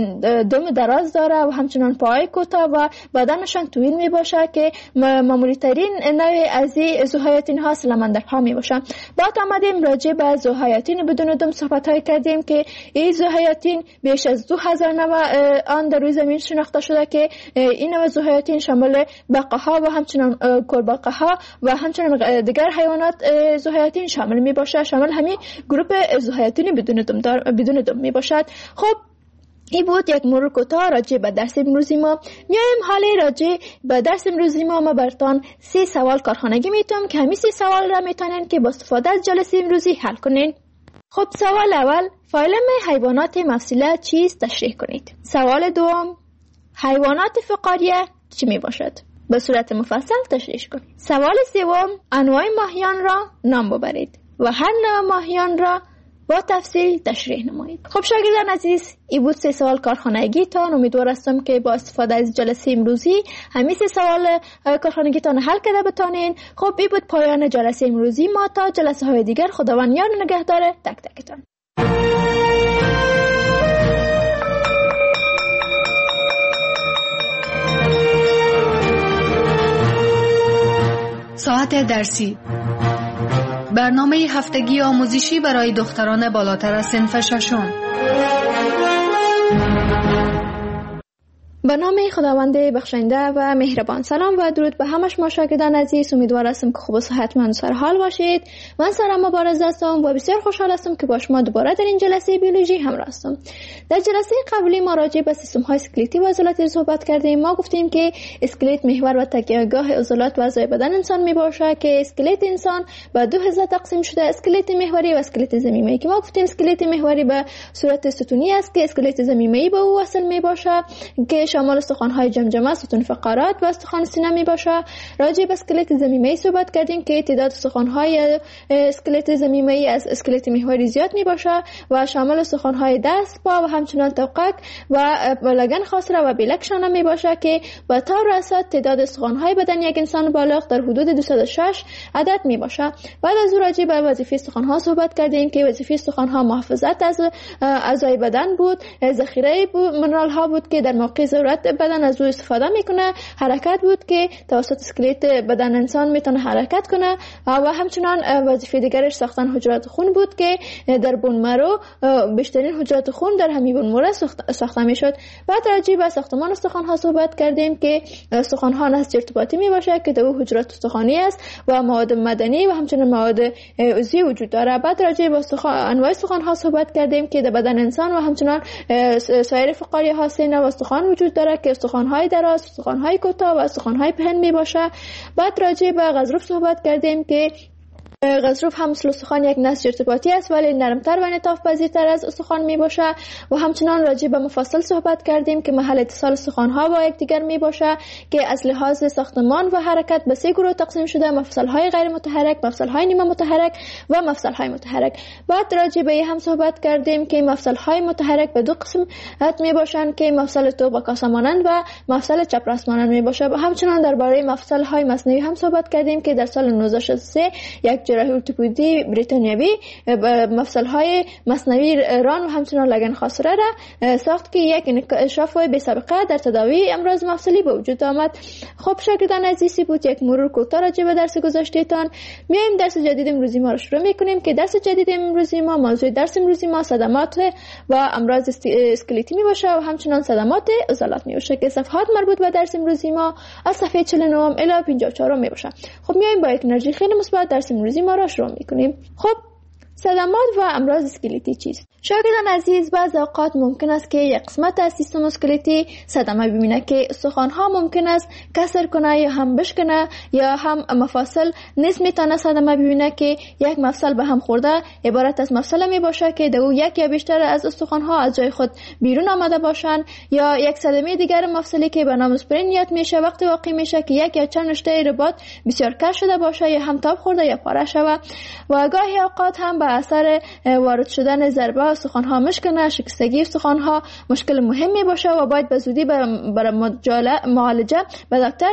دم دراز داره و همچنان پای کوتاه و بدنشان طویل می باشه، که معمولی ترین نوع از این ذوحیاتین ها سلمندرها می باشه. بعد آمدیم راجع به ذوحیاتین بدون دم صحبت های کردیم که این ذوحیاتین بیش از 2000 نوع آن در روی زمین شناخته شده، که این نوع ذوحیاتین شامل بقاها و همچنان کرباقها و همچنان دیگر حیوانات ذوحیاتین شامل می باشه، شامل همین گروه ذوحیاتین بدون دم می باشد. خب این بود یک مرور کوتاه راجع به درس امروزی ما. میایم حالا راجع به درس امروزی ما براتون 3 سوال کارخانگی میتونم که همین 3 سوال را میتونین که با استفاده از جلسه امروزی حل کنین. خب سوال اول، فایلم حیوانات مفصله چیست تشریح کنید. سوال دوم، حیوانات فقاریه چی می باشد؟ به صورت مفصل تشریح کنید. سوال سوم، انواع ماهیان را نام ببرید و هر نوع ماهیان را با تفصیل تشریح نمایید. خب شاگردان عزیز، این بود 3 سوال کارخانگی تان. امیدوار هستم که با استفاده از جلسه امروزی همین 3 سوال کارخانگی تان حل کرده بتانین. خب این بود پایان جلسه امروزی ما. تا جلسه های دیگر خداوند یار نگهدار تک تکتان.
ساعت درسی، برنامه هفتگی آموزشی برای دختران بالاتر از صنف ششم.
به نام خداوند بخشنده و مهربان. سلام و درود به همه شما شاگردان عزیز. امیدوار هستم که خوب و صحتمند و سرحال باشید. من سارا مبارز هستم و بسیار خوشحال هستم که با شما دوباره در این جلسه بیولوژی همراه هستم. در جلسه قبلی ما راجع به سیستم های اسکلتی و عضلات صحبت کردیم. ما گفتیم که اسکلت محور و تکیهگاه عضلات و اعضای بدن انسان می باشه، که اسکلت انسان به 2 حصه تقسیم شده، اسکلت محوری و اسکلت ضمیمه‌ای. که ما گفتیم اسکلت محوری به صورت ستونی است، که اسکلت ضمیمه‌ای به او وصل می باشه که شامل استخوان‌های جمجمه، ستون فقرات و استخوان سینه می باشه. راجع به اسکلت ضمیمه‌ای صحبت کردیم که تعداد استخوان‌های اسکلت ضمیمه‌ای از اسکلت محوری زیاد می باشه و شامل استخوان‌های دست، پا و همچنان توقک و لگن خاصره و بیلک شانه می باشه، که به طور اساس تعداد استخوان‌های بدن یک انسان بالغ در حدود 206 عدد می باشه. بعد از راجع به وظیفه استخوان‌ها صحبت کردیم که وظیفه استخوان‌ها محافظت از اعضای بدن بود، ذخیره منرال‌ها بود که در موقع ضرورت بدن از او استفاده میکنه، حرکت بود که توسط اسکلت بدن انسان میتونه حرکت کنه و همچنان وظیفه دیگرش ساختن حجرات خون بود که در بون مرو بیشترین حجرات خون در همین بون مرو ساخته میشد. بعد راجع به ساختمان استخوان‌ها صحبت کردیم که استخوان‌ها نسج ارتباطی میباشه که در او حجرات استخوانی است و مواد مدنی و همچنان مواد عضوی وجود داره. بعد راجع به انواع استخوان‌ها صحبت کردیم که در بدن انسان و همچنان سایر فقاریه‌ها سه نوع استخوان وجود داره که استخوان‌های دراز، استخوان‌های کوتاه و استخوان‌های پهن میباشه. بعد راجع به غضروف صحبت کردیم که غضروف هم مثل استخوان یک نسج ارتباطی است ولی نرمتر و انعطاف پذیرتر از استخوان می باشه. و همچنان راجع به مفصل صحبت کردیم که محل اتصال استخوان‌ها با یکدیگر می باشه که از لحاظ ساختمان و حرکت به 3 گروه تقسیم شده: مفصل‌های غیر متحرک، مفصل‌های نیمه متحرک و مفصل‌های متحرک. بعد راجع به هم صحبت کردیم که مفصل‌های متحرک به 2 قسم می باشند که مفصل توپ و کاسه مانند و مفصل چپراست مانند می باشه. و همچنان درباره مفصل‌های مصنوعی هم صحبت کردیم که در سال 1963 یک جراحی ارتوپدی بریتانیایی مفصل‌های مصنوعی ران و همچنان لگن خاصره را ساخت که یک انکشاف بی سابقه در تداوی امراض مفصلی به وجود آمد. خب شاگردان عزیزی بود یک مرور کوتاه راجع به درس گذشته‌تان. میایم درس جدید امروزی ما را شروع می‌کنیم که درس جدید امروزی ما موضوع درس امروزی ما صدمات و امراض اسکلتی میباشه و همچنان صدمات عضلات میباشه که صفحات مربوط به درس امروزی ما از صفحه 49 الی 54 میباشه. خب میایم با یک انرژی خیلی مثبت درس امروزی ما را شروع میکنیم. خب صدمات و امراض اسکلتی چیست؟ شاگردان عزیز، بعض اوقات ممکن است که یک قسمت از سیستم اسکلتی صدمه ببینه که استخوان‌ها ممکن است کسر کنه یا هم بشکنه یا هم مفاصل نیز میتونه صدمه ببینه که یک مفصل به هم خورده عبارت از مفصل می باشه که دو یک یا بیشتر از استخوان‌ها از جای خود بیرون آمده باشند، یا یک صدمه دیگر مفصلی که به نام اسپرینیت میشه وقتی واقع میشه که یک یا چند رشته رباط بسیار کج شده باشه یا هم تاب خورده یا پاره شوه و گاهی اوقات هم به اثر وارد شدن ضربه استخوان‌ها مشکنه. شکستگی استخوان‌ها مشکل مهمی باشه و باید به زودی برای معالجه به دکتر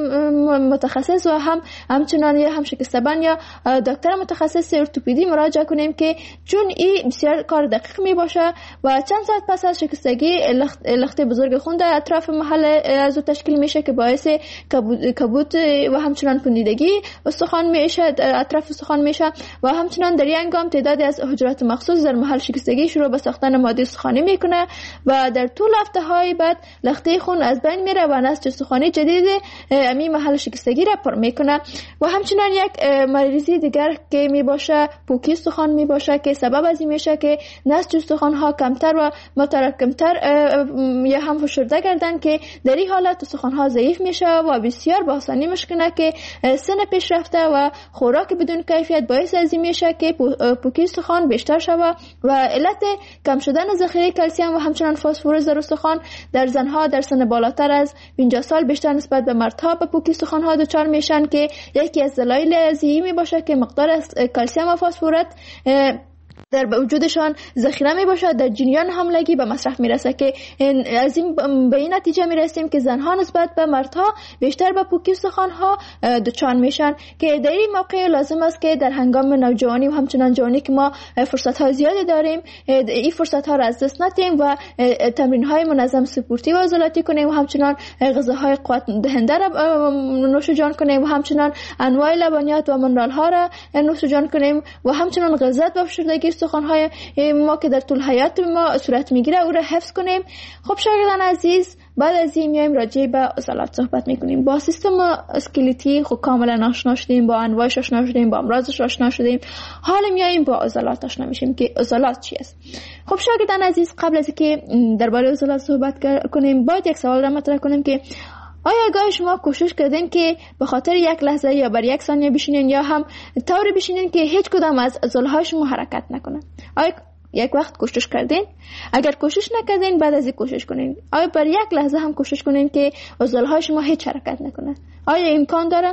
متخصص و همچنان یا هم شکستبان یا دکتر متخصص ارتوپدی مراجعه کنیم که چون این بسیار کار دقیق می باشه و چند ساعت پس از شکستگی لخت بزرگ خون در اطراف محل از تشکیل میشه که باعث کبود و همچنان کندیدگی استخوان میشه، اطراف استخوان میشه و همچنان در هنگام تعدادی از حجرات مخصوص در محل شکستگی شروع به ساختن ماده استخوانی میکنه و در طول هفته‌های بعد لخته خون از بین میره و نسج استخوانی جدید امی محل شکستگی را پر میکنه. و همچنان یک مریضی دیگر که میباشه پوکی استخوان میباشه که سبب از این میشه که نسج استخوان ها کمتر و متراکمتر یا هم فشرده گردن که در این حالت استخوان ها ضعیف میشه و بسیار با آسانی مشکنه که سن پیش رفته و خوراک بدون کیفیت باعث از این میشه که پوکی استخوان بیشتر شوه و علت کم شدن ذخیره کلسیم و همچنان فسفرس در استخوان در زنها در سن بالاتر از 50 سال بیشتر نسبت به مردها به پوکی استخوان ها دچار میشن که یکی از دلایل از این می باشه که مقدار کلسیم و فسفرس در وجودشان ذخیره می باشد در جریان حملگی به مصرف میرسه که از این به این نتیجه میرسیم که زنها نسبت به مردها بیشتر به پوکی استخوان‌ها دچار میشن که در این موقع لازم است که در هنگام نوجوانی و همچنان جوانی که ما فرصت‌های زیادی داریم این فرصت‌ها را از دست ندیم و تمرین‌های منظم سپورتی و عضلاتی کنیم و همچنان غذاهای قوت دهنده را نوش جان کنیم و همچنان انواع لبنیات و منرال‌ها را نوش جان کنیم و همچنان غلظت و فشردگی استخوان‌های ما که در طول حیات ما صورت میگیره او را حفظ کنیم. خب شاگردان عزیز، بعد از این میایم راجع به عضلات صحبت میکنیم. با سیستم اسکلتی خب کاملا آشنا شدیم، با انواعش آشنا شدیم، با امراضش آشنا شدیم. حالا میایم با عضلات آشنا میشیم که عضلات چی است. خب شاگردان عزیز، قبل از اینکه درباره عضلات صحبت کنیم باید یک سوال را مطرح کنیم که آیا گاهی شما کوشش کردین که به خاطر یک لحظه یا بر یک ثانیه بشینین یا هم طوری بشینین که هیچ کدام از عضله‌های شما حرکت نکنه؟ آیا یک وقت کوشش کردین؟ اگر کوشش نکردین بعد از این کوشش کنین. آیا بر یک لحظه هم کوشش کنین که عضله‌های شما هیچ حرکت نکنه؟ آیا امکان داره؟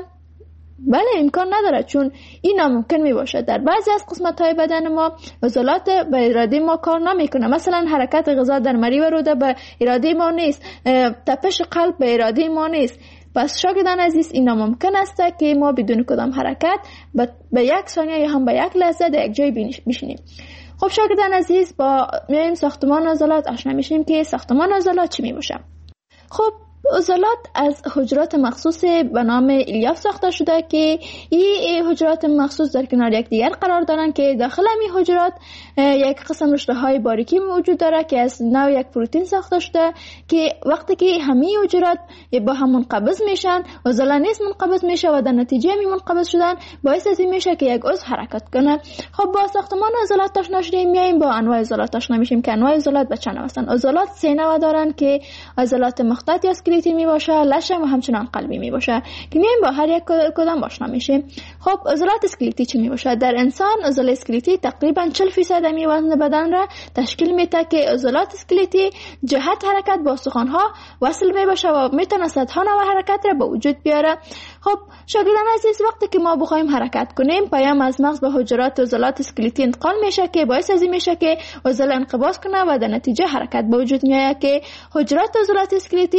بله امکان نداره، چون این ناممکن می باشه. در بعضی از قسمت‌های بدن ما عضلات به اراده ما کار نمیکنه. مثلا حرکت غذا در مری و روده به اراده ما نیست، تپش قلب به اراده ما نیست. پس شاگردان عزیز، این ناممکن است که ما بدون کدام حرکت به یک ثانیه یا هم به یک لحظه در یک جای بشینیم. خب شاگردان عزیز، با میایم ساختمان عضلات آشنا میشیم که ساختمان عضلات چی می باشه. خب عضلات از حجرات مخصوص به نام الیاف ساخته شده که این حجرات مخصوص در کنار یکدیگر قرار دارن که داخل این حجرات یک قسم رشته های باریکی موجود داره که از نوع یک پروتئین ساخته شده که وقتی که همه حجرات با هم منقبض میشن عضله نیز منقبض میشه و در نتیجه می منقبض شدن باعث از این میشه که یک عضو حرکت کنه. خب با ساختمان عضلات آشنا شدیم، میایم با انواع عضلات آشنا میشیم که انواع عضلات به چند نوع هستن. عضلات 3 نوع دارن که عضلات مخطط یا اسکلتی می باشه، لشم و همچنان قلبی می باشه که میایم با هر یک کدام آشنا میشیم. خب عضلات اسکلتی چی می باشه؟ در انسان عضله اسکلتی تقریبا 40% می وزن بدن را تشکیل میده که عضلات اسکلتی جهت حرکت با استخوان‌ها وصل می باشه و میتونه صدها نوع حرکت را به وجود بیاره. خب شاگردان عزیز، وقتی که ما بخوایم حرکت کنیم پیام از مغز به حجرات عضلات اسکلتی انتقال میشه که باعث از این میشه که عضله انقباض کنه و در نتیجه حرکت به وجود میاد که حجرات عضلات اسکلتی مخطط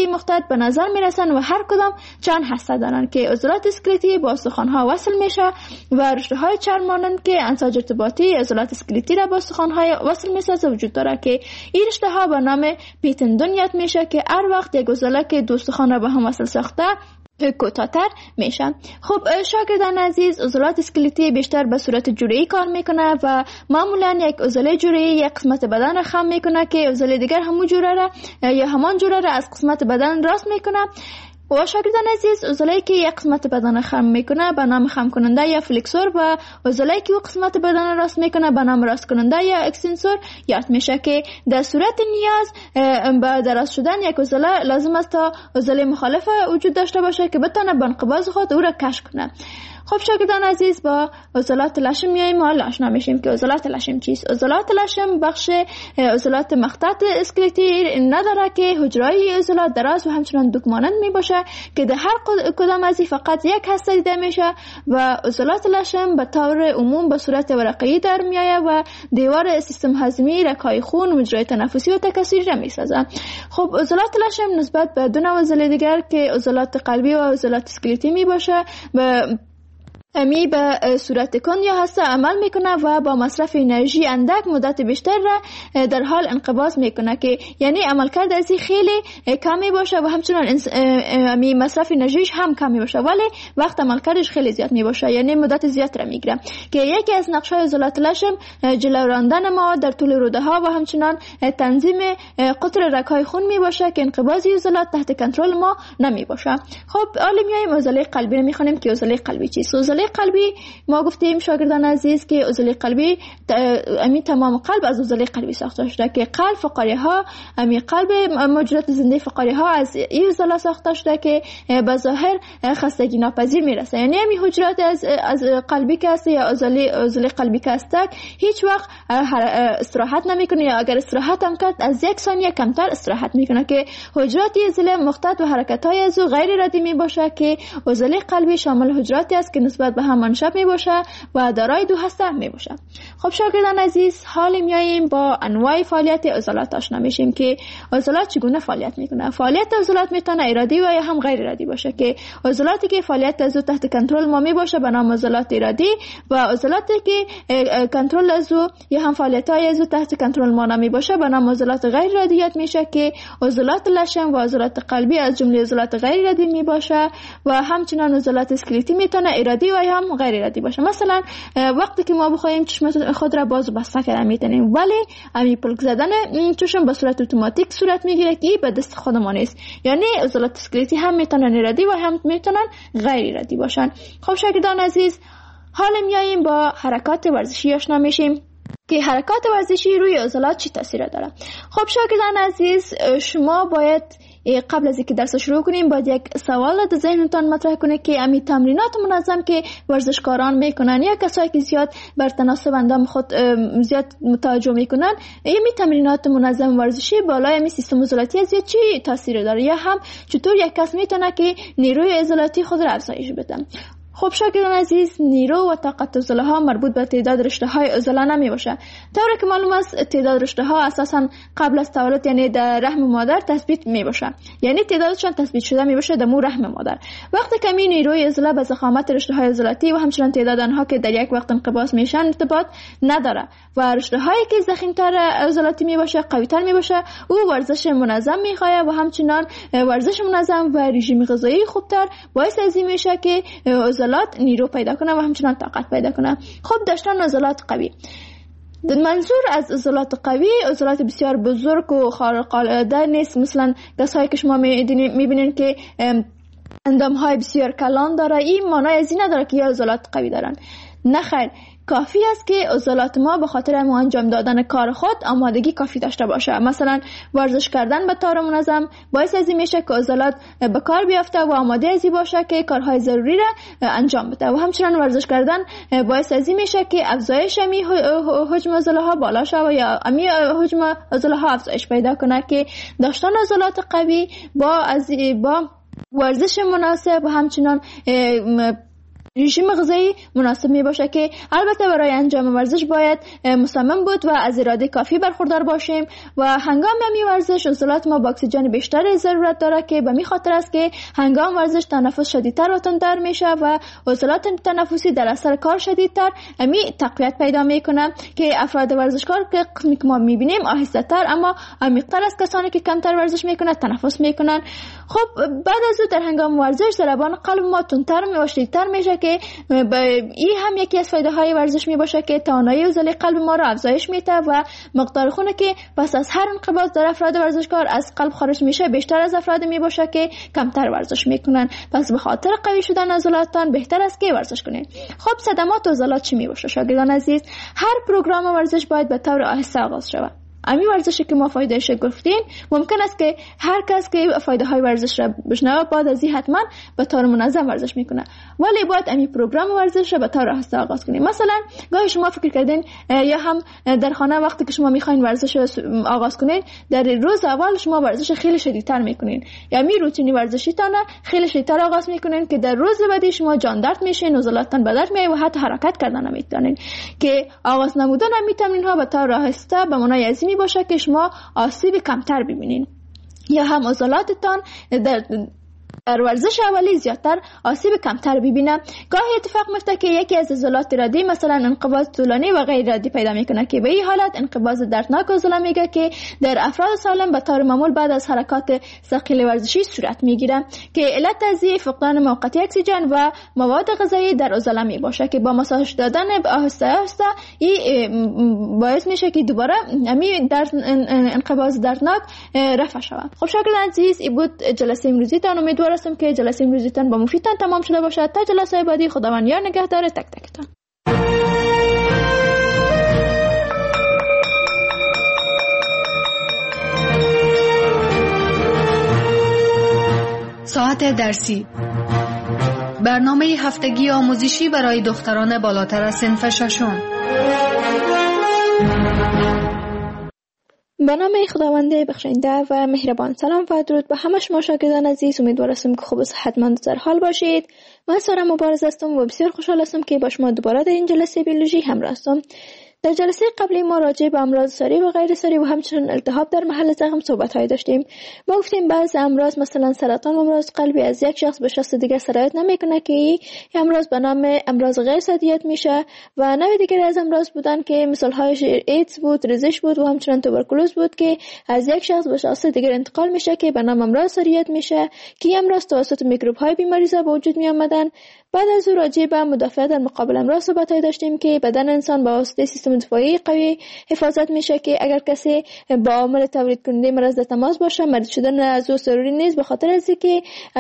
صورت به نظر میرسن و هر کدام چند هسته دارن که عضلات اسکلتی با استخوان‌ها وصل میشه و رشته‌های چرم مانند که انساج ارتباطی عضلات اسکلتی را با استخوان‌های وصل میسازه وجود داره که این رشته‌ها به نام پیتندون یاد میشه که هر وقت یک عضله که دو استخوان را به هم وصل ساخته کوتاه‌تر میشن. خب شاگردان عزیز، عضلات اسکلتی بیشتر به صورت جوری کار میکنه و معمولا یک عضله جوری یک قسمت بدن را خم میکنه که عضله دیگر همون جوره را یا همان جوره را از قسمت بدن راست میکنه. و شاگردان عزیز، عضله‌ای که یک قسمت بدن خم میکنه به نام خم کننده یا فلکسور و عضله‌ای که قسمت بدن راست میکنه به نام راست کننده یا اکستنسور یاد میشه که در صورت نیاز به دراز شدن یک عضله لازم است تا عضله مخالف وجود داشته باشه که بتونه به انقباض خود او را کشف کنه. خب شاگردان عزیز، با عضلات لشم میایم و آشنا میشیم که عضلات لشم چیست. عضلات لشم بخش عضلات مخطط اسکلتی نداره که حجره‌های عضلات دراز و همچنان دوکمانند میباشه که در هر کدام از فقط یک هسته دیده میشه و عضلات لشم به طور عموم به صورت ورقه‌ای در میآید و دیوار سیستم هضمی، رگ‌های خون، مجرای تنفسی و تکثیری را میسازه. خب عضلات لشم نسبت به دو نوع عضله دیگر که عضلات قلبی و عضلات اسکلتی میباشه به صورت کند یا هسته عمل میکنه و با مصرف انرژی اندک مدت بیشتر را در حال انقباض میکنه که یعنی عملکرد از خیلی کمی باشه و همچنان مصرف انرژیش هم کمی باشه ولی وقت عملکردش خیلی زیاد میباشه، یعنی مدت زیاد را میگیره که یکی از نقشه‌های عضلات لشم جلو راندن مواد در طول روده ها و همچنان تنظیم قطر رگ‌های خون میباشه که انقباض عضلات تحت کنترل ما نمیباشه. خب حالا میایم عضله قلبی رو میخونیم که عضله قلبی چیست. عضله قلبی ما گفتیم شاگردان عزیز که عضله قلبی تمام قلب از عضله قلبی ساخته شده که قلب فقاره ها قلب موجودات زنده فقاره ها از این عضله ساخته شده که به ظاهر خستگی ناپذیر میرسه، یعنی همین حجرات از قلبی که هست یا عضله قلبی که هست هیچ وقت استراحت نمیکنه یا اگر استراحت هم کرد از یک ثانیه کمتر استراحت میکنه که حجرات عضله مختلط و حرکت های از او غیر ردی میباشه که عضله قلبی شامل حجراتی است که نسبت به هم منشب میباشه و دارای دو هسته میباشه. خب شاگردان عزیز، حال میاییم با انواع فعالیت عضلات آشنا میشیم که عضلات چگونه فعالیت میکنه. فعالیت عضلات میتونه ارادی و یا هم غیر ارادی باشه که عضلاتی که فعالیت از او تحت کنترل ما میباشه به نام عضلات ارادی و عضلاتی که کنترل از او یا هم فعالیت های از او تحت کنترل ما نمیباشه به نام عضلات غیر ارادیات میشه که عضلات لشم و عضلات قلبی از جمله عضلات غیر ارادی میباشه و همچنان عضلات اسکلتی میتونه ارادی و یا هم غیر ارادی باشه. مثلا وقتی که ما بخوایم چشم خود را باز و بسته کردن میتونیم ولی همین پلک زدن چشم به صورت اتوماتیک صورت میگیره که به دست خود ما نیست، یعنی عضلات اسکلتی هم میتونن ارادی و هم میتونن غیر ارادی باشن. خب شاگردان عزیز، حالا میاییم با حرکات ورزشی آشنا میشیم که حرکات ورزشی روی عضلات چی تاثیر داره. خب شاگردان عزیز، شما باید قبل از اینکه درس شروع کنیم باید یک سوال در ذهنتان مطرح کنه که امی تمرینات منظم که ورزشکاران میکنن یا کسایی که زیاد بر تناسب اندام خود زیاد متوجه میکنن، امی تمرینات منظم ورزشی بالای امی سیستم عضلاتی زیاد چی تاثیر داره یا هم چطور یک کس میتونه که نیروی عضلاتی خود را افزایش بده. خب شاگردان عزیز، نیرو و طاقت عضله ها مربوط به تعداد رشته های عضله نمی باشه. طوری که معلوم است تعداد رشته ها اساسا قبل از تولد یعنی در رحم مادر تثبیت می باشه، یعنی تعدادشان تثبیت شده می باشه در مو رحم مادر. وقتی که می نیروی عضله به ضخامت رشته های عضلاتی و همچنین تعداد آنها که در یک وقت انقباض میشن ارتباط نداره و رشته هایی که ضخیم‌تر عضلاتی می باشه قوی تر می باشه، او ورزش منظم می خواهد و همچنین ورزش منظم و رژیم غذایی خوبتر باعث از این میشه که عضلات نیرو پیدا کنه و همچنان طاقت پیدا کنه. خب داشتن عضلات قوی، منظور از عضلات قوی عضلات بسیار بزرگ و خارق العاده نیست، مثلا کسایی که شما میبینین که اندام های بسیار کلان داره، این معنای از این نداره که عضلات قوی دارن. نه خیر، کافی است که عضلات ما به خاطر انجام دادن کار خود آمادگی کافی داشته باشه. مثلا ورزش کردن به طور منظم باعث از این میشه که عضلات به کار بیافته و آماده از این باشه که کارهای ضروری را انجام بده و همچنین ورزش کردن باعث از این میشه که افزایش حجم عضله ها بالا شه و یا حجم عضله ها افزایش پیدا کنه که داشتن عضلات قوی با ورزش مناسب و همچنین رژیم غذایی مناسب می باشه که البته برای انجام ورزش باید مصمم بود و از اراده کافی برخوردار باشیم و هنگام می ورزش عضلات ما با اکسیژن بیشتری ضرورت داره که به می خاطر است که هنگام ورزش تنفس شدیدتر و تندتر میشه و عضلات تنفسی در اثر کار شدیدتر می تقویت پیدا میکنه که افراد ورزشکار که قسمی که ما میبینیم آهسته تر اما عمیق‌تر از کسانی که کمتر ورزش میکنن تنفس میکنن. خب بعد از او در هنگام ورزش ضربان قلب ما تندتر و شدیدتر میشه که این هم یکی از فایده های ورزش می باشه که توانایی عضله قلب ما را افزایش میده و مقدار خون که پس از هر انقباض در افراد ورزشکار از قلب خارج میشه بیشتر از افراد می باشه که کمتر ورزش میکنن. پس به خاطر قوی شدن عضلاتتان بهتر است که ورزش کنید. خب صدمات عضلات چی می باشه شاگردان عزیز؟ هر پروگرام ورزش باید به طور آهسته آغاز شود. امی ورزشی که ما فایدهش گفتیم ممکن است که هر کس که فایده های ورزش را بشنوه بعد از این حتما به طور منظم ورزش میکنه، ولی باید امی پروگرام ورزش را به طور آهسته آغاز کنیم. مثلا گاهی شما فکر کردین یا هم در خانه وقتی که شما میخواین ورزش آغاز کنین در روز اول شما ورزش خیلی شدیدتر میکنین یا می روتینی ورزشیتان خیلی شدیدتر آغاز میکنین که در روز بعدی شما جان درد میشین، عضلاتتان به درد میای و حتی حرکت کردن نمیتونین. که آغاز نمودن امی تمرین ها به طور آهسته به معنای عظیمی باشه که شما آسیب کمتر ببینین یا هم عضلاتتان در ورزش اولی زیادتر آسیب کمتر ببینه. گاهی اتفاق میفته که یکی از عضلات ارادی مثلا انقباض طولانی و غیر ارادی پیدا میکنه که به این حالت انقباض دردناک عضله میگه که در افراد سالم به طور معمول بعد از حرکات ثقیل ورزشی صورت میگیره که علت از فقدان موقتی اکسیژن و مواد غذایی در عضله می باشه که با ماساژ دادن آهسته آهسته این باعث میشه که دوباره همین انقباض دردناک رفع شود. خب شاگردان عزیز این بود جلسه امروزی تان. امیدوارم که جلسه امروزیتان با مفیدتان تمام شده باشد. تا جلسه بعدی خداوند یار نگهدار تک تکتان.
ساعت درسی، برنامه هفتگی آموزشی برای دختران بالاتر از صنف ششم.
به نام خداوند بخشنده و مهربان. سلام و درود به همه شما شاگردان عزیز. امیدوارم که خوب و صحتمند در حال باشید. من سارا مبارز هستم و بسیار خوشحال هستم که با شما دوباره در این جلسه بیولوژی همراه هستم. در جلسه قبلی ما راجع به امراض ساری و غیر ساری و همچنین التهاب در محل زخم صحبت‌های داشتیم. ما گفتیم بعضی امراض مثلا سرطان و امراض قلبی از یک شخص به شخص دیگر سرایت نمیکنه که این امراض به نام امراض غیر ساری میشه و نوع دیگری از امراض بودن که مثال‌هایش ایدز بود، ریزش بود و همچنین توبرکولوز بود که از یک شخص به شخص دیگر انتقال میشه که به نام امراض ساری میشه که امراض توسط میکروب‌های بیماریزا به وجود میآمدن. بعد از او راجع به مدافعت در مقابل امراض صحبت‌های داشتیم که بدن انسان با واسطه سیستم دفاعی قوی حفاظت میشه که اگر کسی با عامل تولید کننده مرض در تماس باشه مریض شدن از او ضروری نیست، به خاطر از اینکه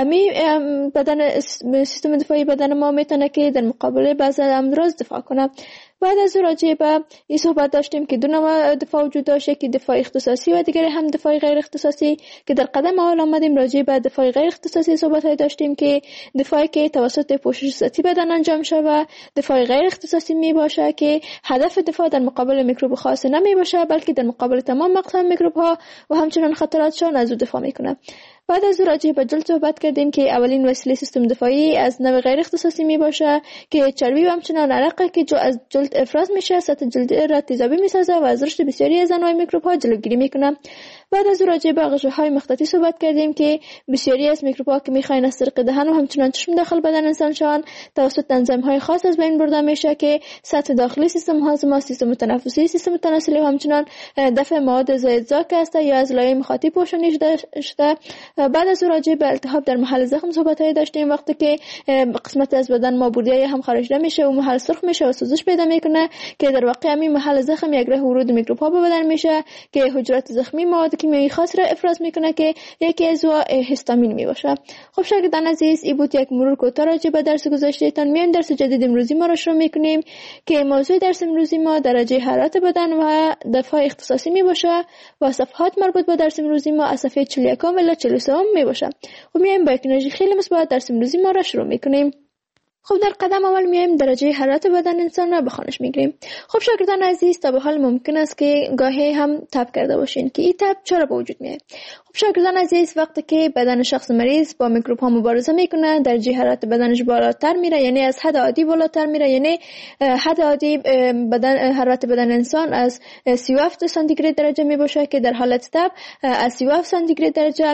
بدن سیستم دفاعی بدن ما میتونه که در مقابل بعضی امراض دفاع کنه. بعد از راجع به این صحبت داشتیم که دو نوع دفاع وجود داشته که دفاع اختصاصی و دیگر هم دفاع غیر اختصاصی که در قدم اول آمدیم راجع به دفاع غیر اختصاصی صحبت داشتیم که دفاعی که توسط پوشش ذاتی بدن انجام شده و دفاع غیر اختصاصی می باشه که هدف دفاع در مقابل میکروب خاص نمی باشه بلکه در مقابل تمام اقسام میکروب ها و همچنین خطراتشان از او دفاع میکنه. بعد از راجع به جلد صحبت کردیم که اولین وسیله سیستم دفاعی از نوع غیر اختصاصی می باشه که چربی و همچنین عرق که از جلد افراز میشه سطح جلد را تیزابی میسازه و از رشد بسیاری از انواع میکروب ها جلوگیری میکنه. بعد از راجع به غشاهای مخططی صحبت کردیم که بسیاری از میکروب ها که میخواین از طریق دهن و همچنین چشم داخل بدن انسان شوند توسط انزیم های خاص از بین برده میشه که سطح داخلی سیستم هاضمه، سیستم تنفسی، سیستم تناسلی و همچنین دفع مواد زائدزا که است یا از لایه مخاطی پوشانده شده. بعد از راجع به التهاب در محل زخم صحبت‌های داشتیم وقتی که قسمت از بدن ما بوریای هم خارج میشه و محل سرخ میشه و سوزش پیدا میکنه که در واقع همین محل زخم یک راه ورود میکروب ها به بدن میشه که حجرات زخمی مواد کیمیایی خاص را افراز میکنه که یکی از هیستامین میباشه. خب شاگردان عزیز این بود یک مرور کوتاه راجع به درس گذشتهتان. میایم درس جدید امروزی ما را شروع میکنیم که موضوع درس امروزی ما درجه حرارت بدن و دفاع اختصاصی میباشه و صفحات مربوط به درس امروزی ما از صفحه 41 الی 43 میباشه. خب میایم با یک انرژی خیلی مثبت درس امروزی ما را شروع میکنیم. خب در قدم اول میایم درجه حرارت بدن انسان را به خوانش میگیریم. خب شاگردان عزیز، تا به حال ممکن است که گاهی هم تب کرده باشین که این تب چرا به وجود میاد. خب شاگردان عزیز، وقتی که بدن شخص مریض با میکروب ها مبارزه میکنه، درجه حرارت بدنش بالاتر میره، یعنی از حد عادی بالاتر میره. یعنی حد عادی حرارت بدن انسان از 37 سانتیگراد درجه میباشه که در حالت تب از 37 سانتیگراد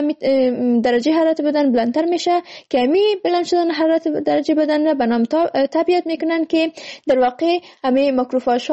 درجه حرارت بدن بلندتر میشه که امی بلند شدن حرارت درجه بدن را به نام تب یاد میکنن که در واقع همه ماکروفاژ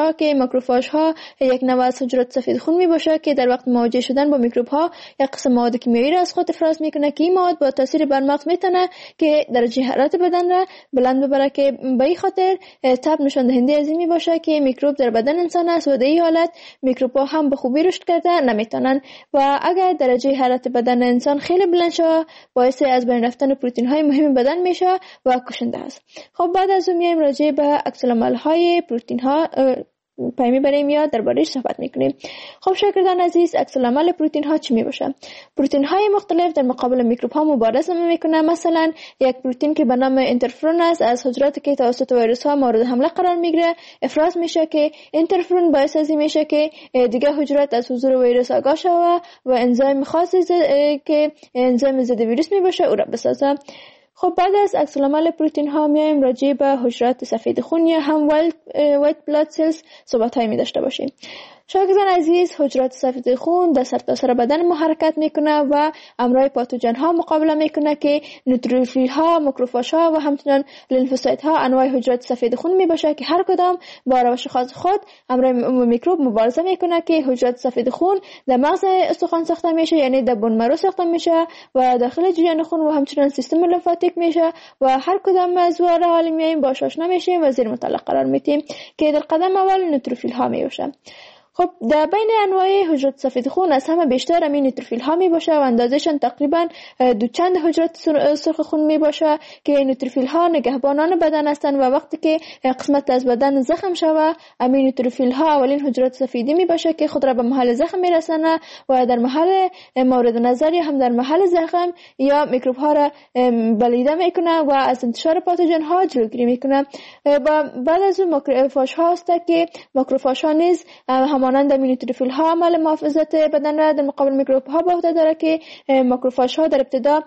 ها یک نوع از حجرات سفید خون میباشه که در وقت مواجه شدن با میکروب ها یک قسم مواد کیمیایی را از خود افراز میکنه که این مواد با تاثیر بر مغز میتونه که درجه حرارت بدن را بلند ببره، که به این خاطر تب نشان دهنده از این میباشه که میکروب در بدن انسان است و در این حالت میکروب ها هم به خوبی رشد کرده نمیتونن. و اگر درجه حرارت بدن انسان خیلی بلند شه، باعث از بین رفتن پروتئین های مهم بدن میشه و کشنده است. خب بعد از اون میایم راجع به عکس العمل های پروتئین ها پیمی بریم یا درباره‌اش صحبت میکنیم. خب شاگردان عزیز، عکس العمل پروتئین ها چی میباشه؟ پروتئین های مختلف در مقابل میکروب ها مبارزه میکنه. مثلا یک پروتئین که به نام اینترفرون است، از حجراتی که توسط ویروس ها مورد حمله قرار میگیره افراز میشه که اینترفرون باعث از این میشه که دیگه حجرات از حضور ویروس آگاه شوه و انزیم خاصی که انزیم ضد ویروس میباشه او را بسازه. خب بعد از عکس العمل پروتئین ها میایم راجع به حجرات سفید خون یا هم وایت بلاد سلز صحبت های می داشته باشیم. شاگردان عزیز، حجرات سفید خون در سرتاسر بدن ما حرکت میکنه و امراض پاتوژن ها مقابله میکنه که نوتروفیل ها، ماکروفاژ ها و همچنین لنفوسایت ها انواع حجرات سفید خون میباشه که هر کدام با روش خاص خود امراض میکروب مبارزه میکنه که حجرات سفید خون در مغز استخوان ساخته میشه، یعنی در بون مرو ساخته میشه و داخل جریان خون و همچنین سیستم لمفاتیک میشه و هر کدام از واره حال میایم باش آشنا میشیم و زیر مطالعه قرار میدیم که در قدم اول نوتروفیل ها میباشه. خب در بین انواع حجرات سفید خون از همه بیشتر همین نوتروفیل ها می باشه و اندازهشان تقریبا دو چند حجرات سرخ خون می باشه که نوتروفیل ها نگهبانان بدن هستند و وقتی که قسمت از بدن زخم شوه، همین نوتروفیل ها اولین حجرات سفیدی می باشه که خود را به محل زخم می رسانه و در محل مورد نظر یا هم در محل زخم یا میکروب ها را بلیده میکنه و از انتشار پاتوژن ها جلوگیری میکنه. و بعد از اون ماکروفاژ ها است که ماکروفاژ ها نیز مانند نوتروفیل ها عمل محافظت بدن را در مقابل میکروب ها به عهده داره که ماکروفاژ ها در ابتدا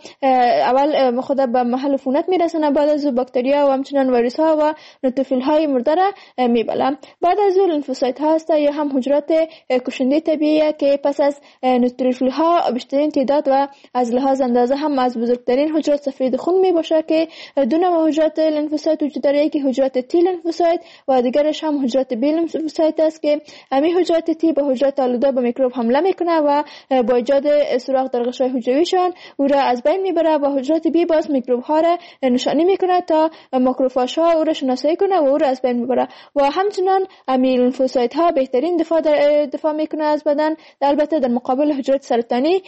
اول خود به محل عفونت میرسونه، بعد از باکتریا و همچنین ویروس ها و نوتروفیل های مرده را میبلن. بعد از اون لنفوسایت ها هست یا هم حجرات کشنده طبیعی که پس از نوتروفیل ها بیشترین تعداد و از لحاظ اندازه هم از بزرگترین حجرات سفید خون میباشه که دو نوع حجرات لنفوسایت وجود داره، یکی حجرات تی لنفوسایت و دیگرش هم حجرات بی لنفوسایت است که همین حجرات تی به حجرات آلوده به میکروب حمله میکنه و با ایجاد سوراخ در غشای حجرویشان او را از بین میبره و حجرات بی باز میکروب ها را نشانی میکنه تا ماکروفاژ ها او را شناسایی کنه و او را از بین میبره و همچنین امیل لنفوسایت ها بهترین دفاع میکنه از بدن، البته در مقابل حجرات سرطانی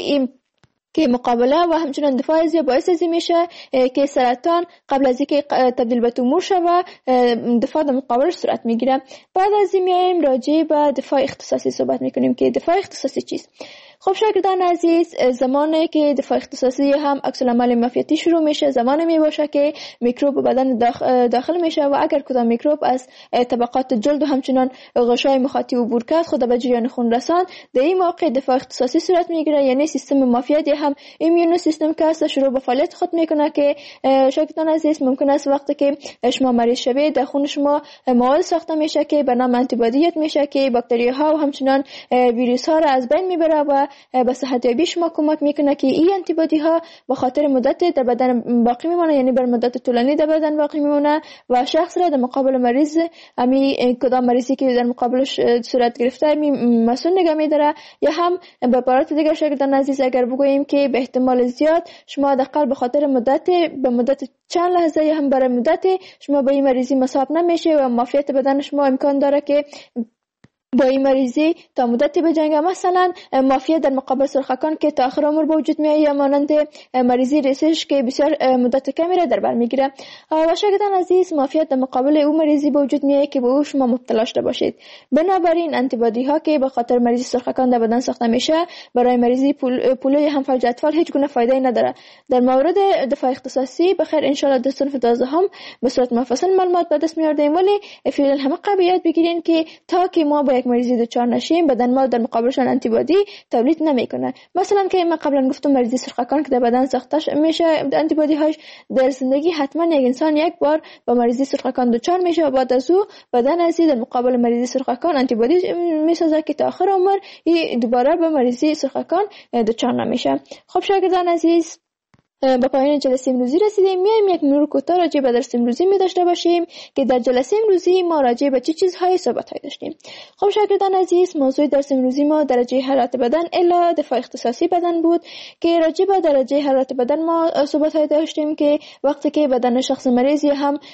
که مقابله و همچنین دفاع از باعث از میشه که سرطان قبل از اینکه تبدیل به تومور شه و دفاع در مقابلش صورت میگیره. بعد از این میایم راجع به دفاع اختصاصی صحبت میکنیم که دفاع اختصاصی چیست. خب شاگردان عزیز، زمانی که دفاع اختصاصی هم عکس العمل مافیتی شروع میشه، زمانی میباشه که میکروب بدن داخل میشه و اگر کدام میکروب از طبقات جلد و همچنین غشای مخاطی عبور کرد خود به جریان خون رساند، در این موقع دفاع اختصاصی صورت میگیره، یعنی سیستم مافیتی هم ایمیون سیستم که است شروع به فعالیت خود میکنه که شاگردان عزیز ممکن است وقتی که شما مریض شوید در خون شما مواد ساخته میشه که به نام آنتی بادیت میشه که باکتریاها و همچنین ویروس ها را از بین میبره و به صحت یابی شما کمک میکنه که این آنتی بادی ها به خاطر مدت در بدن باقی میمونه، یعنی بر مدت طولانی در بدن باقی میمونه و شخص را در مقابل مریض کدام مریضی که در مقابلش صورت گرفته مسئول نگه میداره. یا هم به عبارت دیگه شاگردان عزیز اگر بگوییم که به احتمال زیاد شما حداقل به خاطر مدت چند لحظه یا هم برای مدت شما به این مریضی مصاب نمیشه و معافیت بدن شما امکان داره که با این مریضی تا مدتی بجنگه. مثلا مافیا در مقابل سرخکان که تا آخر عمر به وجود میاد، یا مانند مریضی ریسش که بسیار مدت کمی را در بر میگیره. و شاگردان عزیز، مافیا در مقابل او مریضی به وجود میاد که به او شما مبتلا شده باشید. بنابراین آنتیبادی ها که به خاطر مریضی سرخکان در بدن ساخته میشه برای مریضی پولیو هم فوج اطفال هیچ گونه فایده نداره. در مورد دفاع اختصاصی بخیر ان شاء الله در صنف 12 هم به صورت مفصل معلومات به دست میاریم، ولی فعلا همه قبل یاد بگیرین که تا که ما با یک مریضی دچار نشیم بدن ما در مقابلشان آنتیبادی تولید نمیکنه. مثلا که من قبلا گفتم مریضی سرخکان که در بدن ساخته میشه آنتیبادی هاش، در زندگی حتما یک انسان یک بار با مریضی سرخکان دچار میشه و بعد از او بدن از در مقابل مریضی سرخکان آنتیبادی میسازه که تا آخر عمر دوباره به مریضی سرخکان دچار نمیشه. خب شاگردان عزیز، به پایان جلسه امروزی رسیدیم. میایم یک مرور کوتاه راجع به درس امروزی می داشته باشیم که در جلسه امروزی ما راجع به چه چیزهای صحبت داشتیم. خب شاگردان عزیز، موضوع درس امروزی ما درجه حرارت بدن الی دفاع اختصاصی بدن بود که راجع به درجه حرارت بدن ما صحبت داشتیم که وقتی که بدن شخص مریض یا هم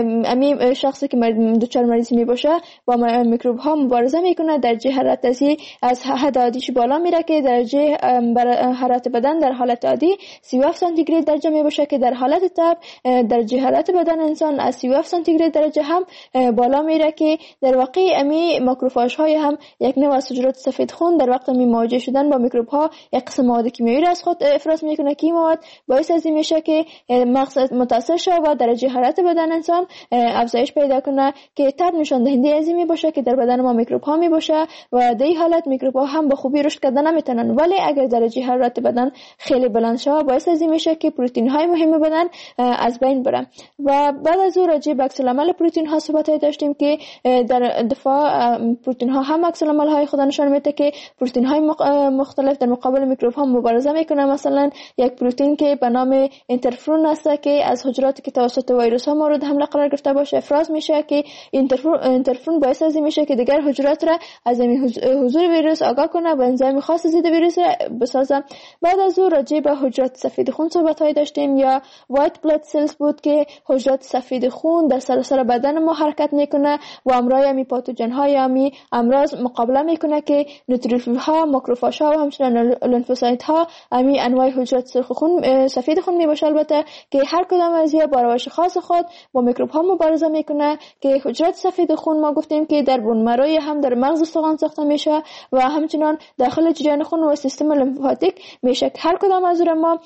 امی شخصی که دچار مریضی می باشه با میکروب ها مبارزه میکنه، درجه حرارت از حد عادیش بالا میره که درجه حرارت بدن در حالت عادی 37 سانتی گراد درجه می باشه که در حالت تب درجه حرارت بدن انسان از 37 سانتی گراد درجه هم بالا میره که در واقع امی ماکروفاژ های هم یک نوع از حجرات سفید خون در وقت می مواجه شدن با میکروب ها یک قسم مواد کیمیایی را از خود افراز میکنه که این مواد باعث از این میشه که مغز متاثر شه و درجه حرارت بدن انسان افزایش پیدا کنه که تب نشان دهنده از این می باشه که در بدن ما میکروب ها می باشه و در این حالت میکروب ها هم به خوبی رشد کردن نمیتونن. ولی اگر درجه حرارت بدن خیلی بلند شه باعث از این میشه که پروتئین های مهم بدن از بین بره. و بعد از اون راجع به عکس العمل پروتئین ها صحبت داشتیم که در دفاع پروتئین ها هم عکس العمل های خود نشان میده که پروتئین های مختلف در مقابل میکروب ها مبارزه میکنه. مثلا یک پروتئین که به نام اینترفرون است که از حجراتی که توسط ویروس ها مورد حمله قرار گرفته باشه افراز میشه که اینترفرون باعث از این میشه که دیگر حجرات را از حضور ویروس آگاه کنه و انزایم خاص ضد ویروس را بسازه. بعد از اون راجع به حجرات سفید خون صحبت داشتیم یا وایت بلاد سلز بود که حجرات سفید خون در سراسر بدن ما حرکت میکنه و امرای امی پاتوژن های امی امراض مقابله میکنه که نوتروفیل ها، ماکروفاژ ها و همچنین لنفوسایت ها امی انواع حجرات سفید خون میباشه، البته که هر کدام از اینها با روش خاص خود با میکروب ها مبارزه میکنه. که حجرات سفید خون ما گفتیم که در بون مروی هم در مغز استخوان ساخته میشه و همچنین داخل جریان خون و سیستم لیمفاتیک میشه. هر کدام از ما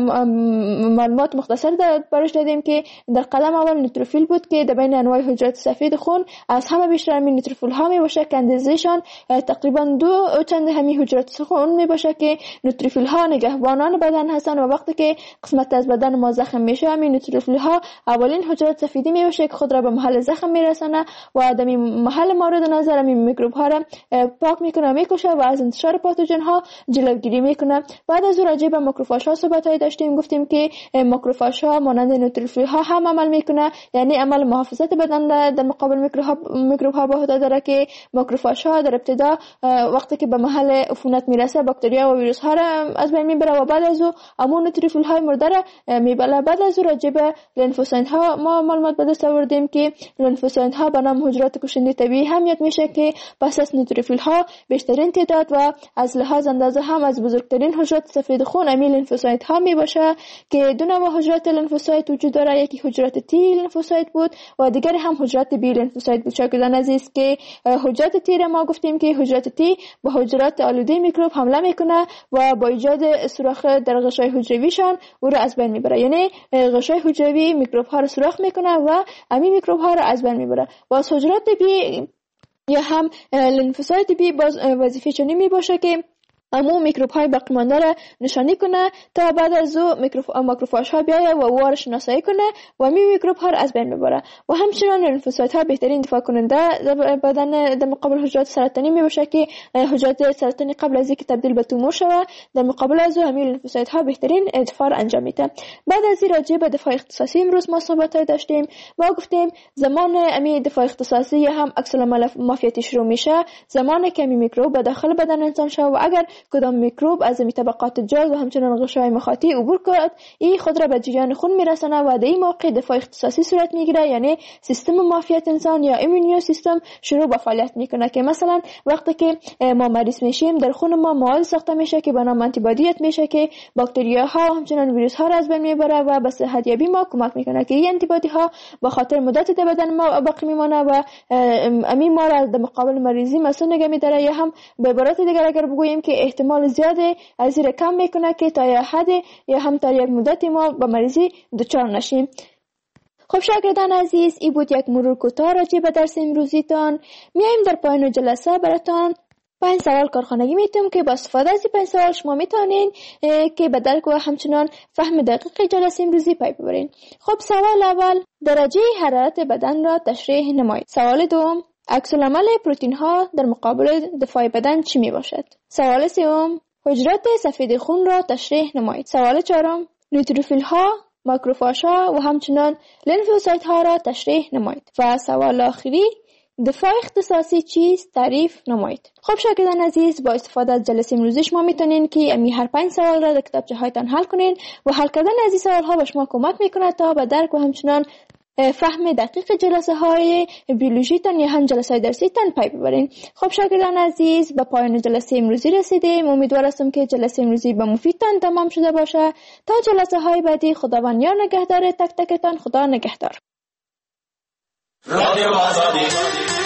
معلومات مختصر برش دادیم که در قدم اول نوتروفیل بود که در بین انواع حجرات سفید خون از همه بیشتر همین نوتروفیل ها می باشه که اندازه‌شان تقریبا 2 چند همین حجرات خون می باشه که نوتروفیل ها نگهبانان بدن هستند و وقتی که قسمت از بدن ما زخم میشه همین نوتروفیل ها اولین حجرات سفیدی می باشه که خود را به محل زخم میرسونه و در محل مورد نظر همین میکروب ها را پاک میکنه میکشه و از انتشار پاتوژن ها جلوگیری میکنه. بعد از راجع به ماکروفاژ ها صحبت داشتیم، گفتیم که ماکروفاژ ها مانند نوتروفیل ها هم عمل میکنه، یعنی عمل محافظت بدن در مقابل میکروب ها به عهده داره که ماکروفاژ ها در ابتدا وقتی که به محل عفونت میرسه باکتریا و ویروس ها را از بین میبره و بعد از اون همون نوتروفیل های مرده را میبله. بعد از اون راجع به لنفوسایت ها ما معلومات به دست آوردیم که لنفوسایت ها به نام حجرات کشنده طبیعی هم یاد میشه که پس از نوتروفیل ها بیشترین تعداد و از لحاظ اندازه هم از بزرگترین حجرات سفید خون امی لنفوسایت ها میباشه که دو نوع حجرات لنفوسایت وجود داره. یکی حجرات تی لنفوسایت بود و دیگری هم حجرات بی لنفوسایت بود. شاگردان عزیز که حجرات تی را ما گفتیم که حجرات تی به حجرات آلوده میکروب حمله میکنه و با ایجاد سوراخ در غشای حجرویشان او را از بین میبره، یعنی غشای حجروی میکروب ها را سوراخ میکنه و امی میکروب ها را از بین میبره. و از حجرات بی یا هم لنفوسایت بی باز وظیفه چنین میباشه که امو میکروب های باقی مانده را نشانی کنه تا بعد از او ماکروفاژ ها بیایه و وار شناسایی کنه و می میکروب ها را از بین ببره. و همچنین لنفوسایت ها بهترین دفاع کننده بدن در مقابل حجرات سرطانی می باشه که حجرات سرطانی قبل از اینکه تبدیل به تومور شوه در مقابل از او همین لنفوسایت ها بهترین دفاع را انجام میده. بعد از این راجع به دفاع اختصاصی امروز ما صحبت داشتیم. ما گفتیم زمان امی دفاع اختصاصی هم عکس العمل مافیاتی شروع میشه زمانی که می میکروب به داخل بدن انسان شه و اگر کدام میکروب از طبقات جلد و همچنان غشای مخاطی عبور کرد، این خود را به جریان خون میرسانه و در این موقع دفاع اختصاصی صورت میگیره، یعنی سیستم معافیت انسان یا ایمونیو سیستم شروع به فعالیت میکنه که مثلا وقتی که ما مریض میشیم در خون ما مواد ساخته میشه که به نام آنتی بادیت میشه که باکتریاها و همچنان ویروس ها را از بین میبره و به صحت یابی ما کمک میکنه که این آنتی بادی ها به خاطر مدت در بدن ما باقی میمونه و امی ما را در مقابل مریضی مسئول نگه میداره، یا هم به عبارت دیگر اگر بگوییم که احتمال زیاده از زیر کم میکنه که تا یه حد یا هم تا یک مدت ما به مریضی دچار نشیم. خب شاگردان عزیز، این بود یک مرور کوتاه راجع به درس امروزیتان. میایم در پایان جلسه براتان 5 سوال کارخانگی میتونم که با استفاده از این 5 سوال شما میتونین که به درک و همچنان فهم دقیق جلسه امروزی پی ببرین. خب سوال اول، درجه حرارت بدن را تشریح نمایید. سوال دوم، عکس العمل پروتئین ها در مقابل دفاع بدن چی می باشد؟ سوال سوم، حجرات سفید خون را تشریح نمایید. سوال چهارم، نوتروفیل ها، ماکروفاژ ها و همچنان لنفوسایت ها را تشریح نمایید. و سوال آخری، دفاع اختصاصی چیست؟ تعریف نمایید. خب شاگردان عزیز، با استفاده از جلسه امروزی شما میتونین که هر 5 سوال را در کتابچه هایتان حل کنین و حل کردن از این سوال ها به شما کمک میکنه تا به درک و همچنان فهم دقیق جلسه های بیولوژی تان یا هم جلسه های درسی تان پی ببرین. خب شاگردان عزیز، به پایان جلسه امروزی رسیدیم. امیدوار هستم که جلسه امروزی به مفیدتان تمام شده باشه. تا جلسه های بعدی، خداوند یار نگهدار تک تکتان. خدا نگهدار.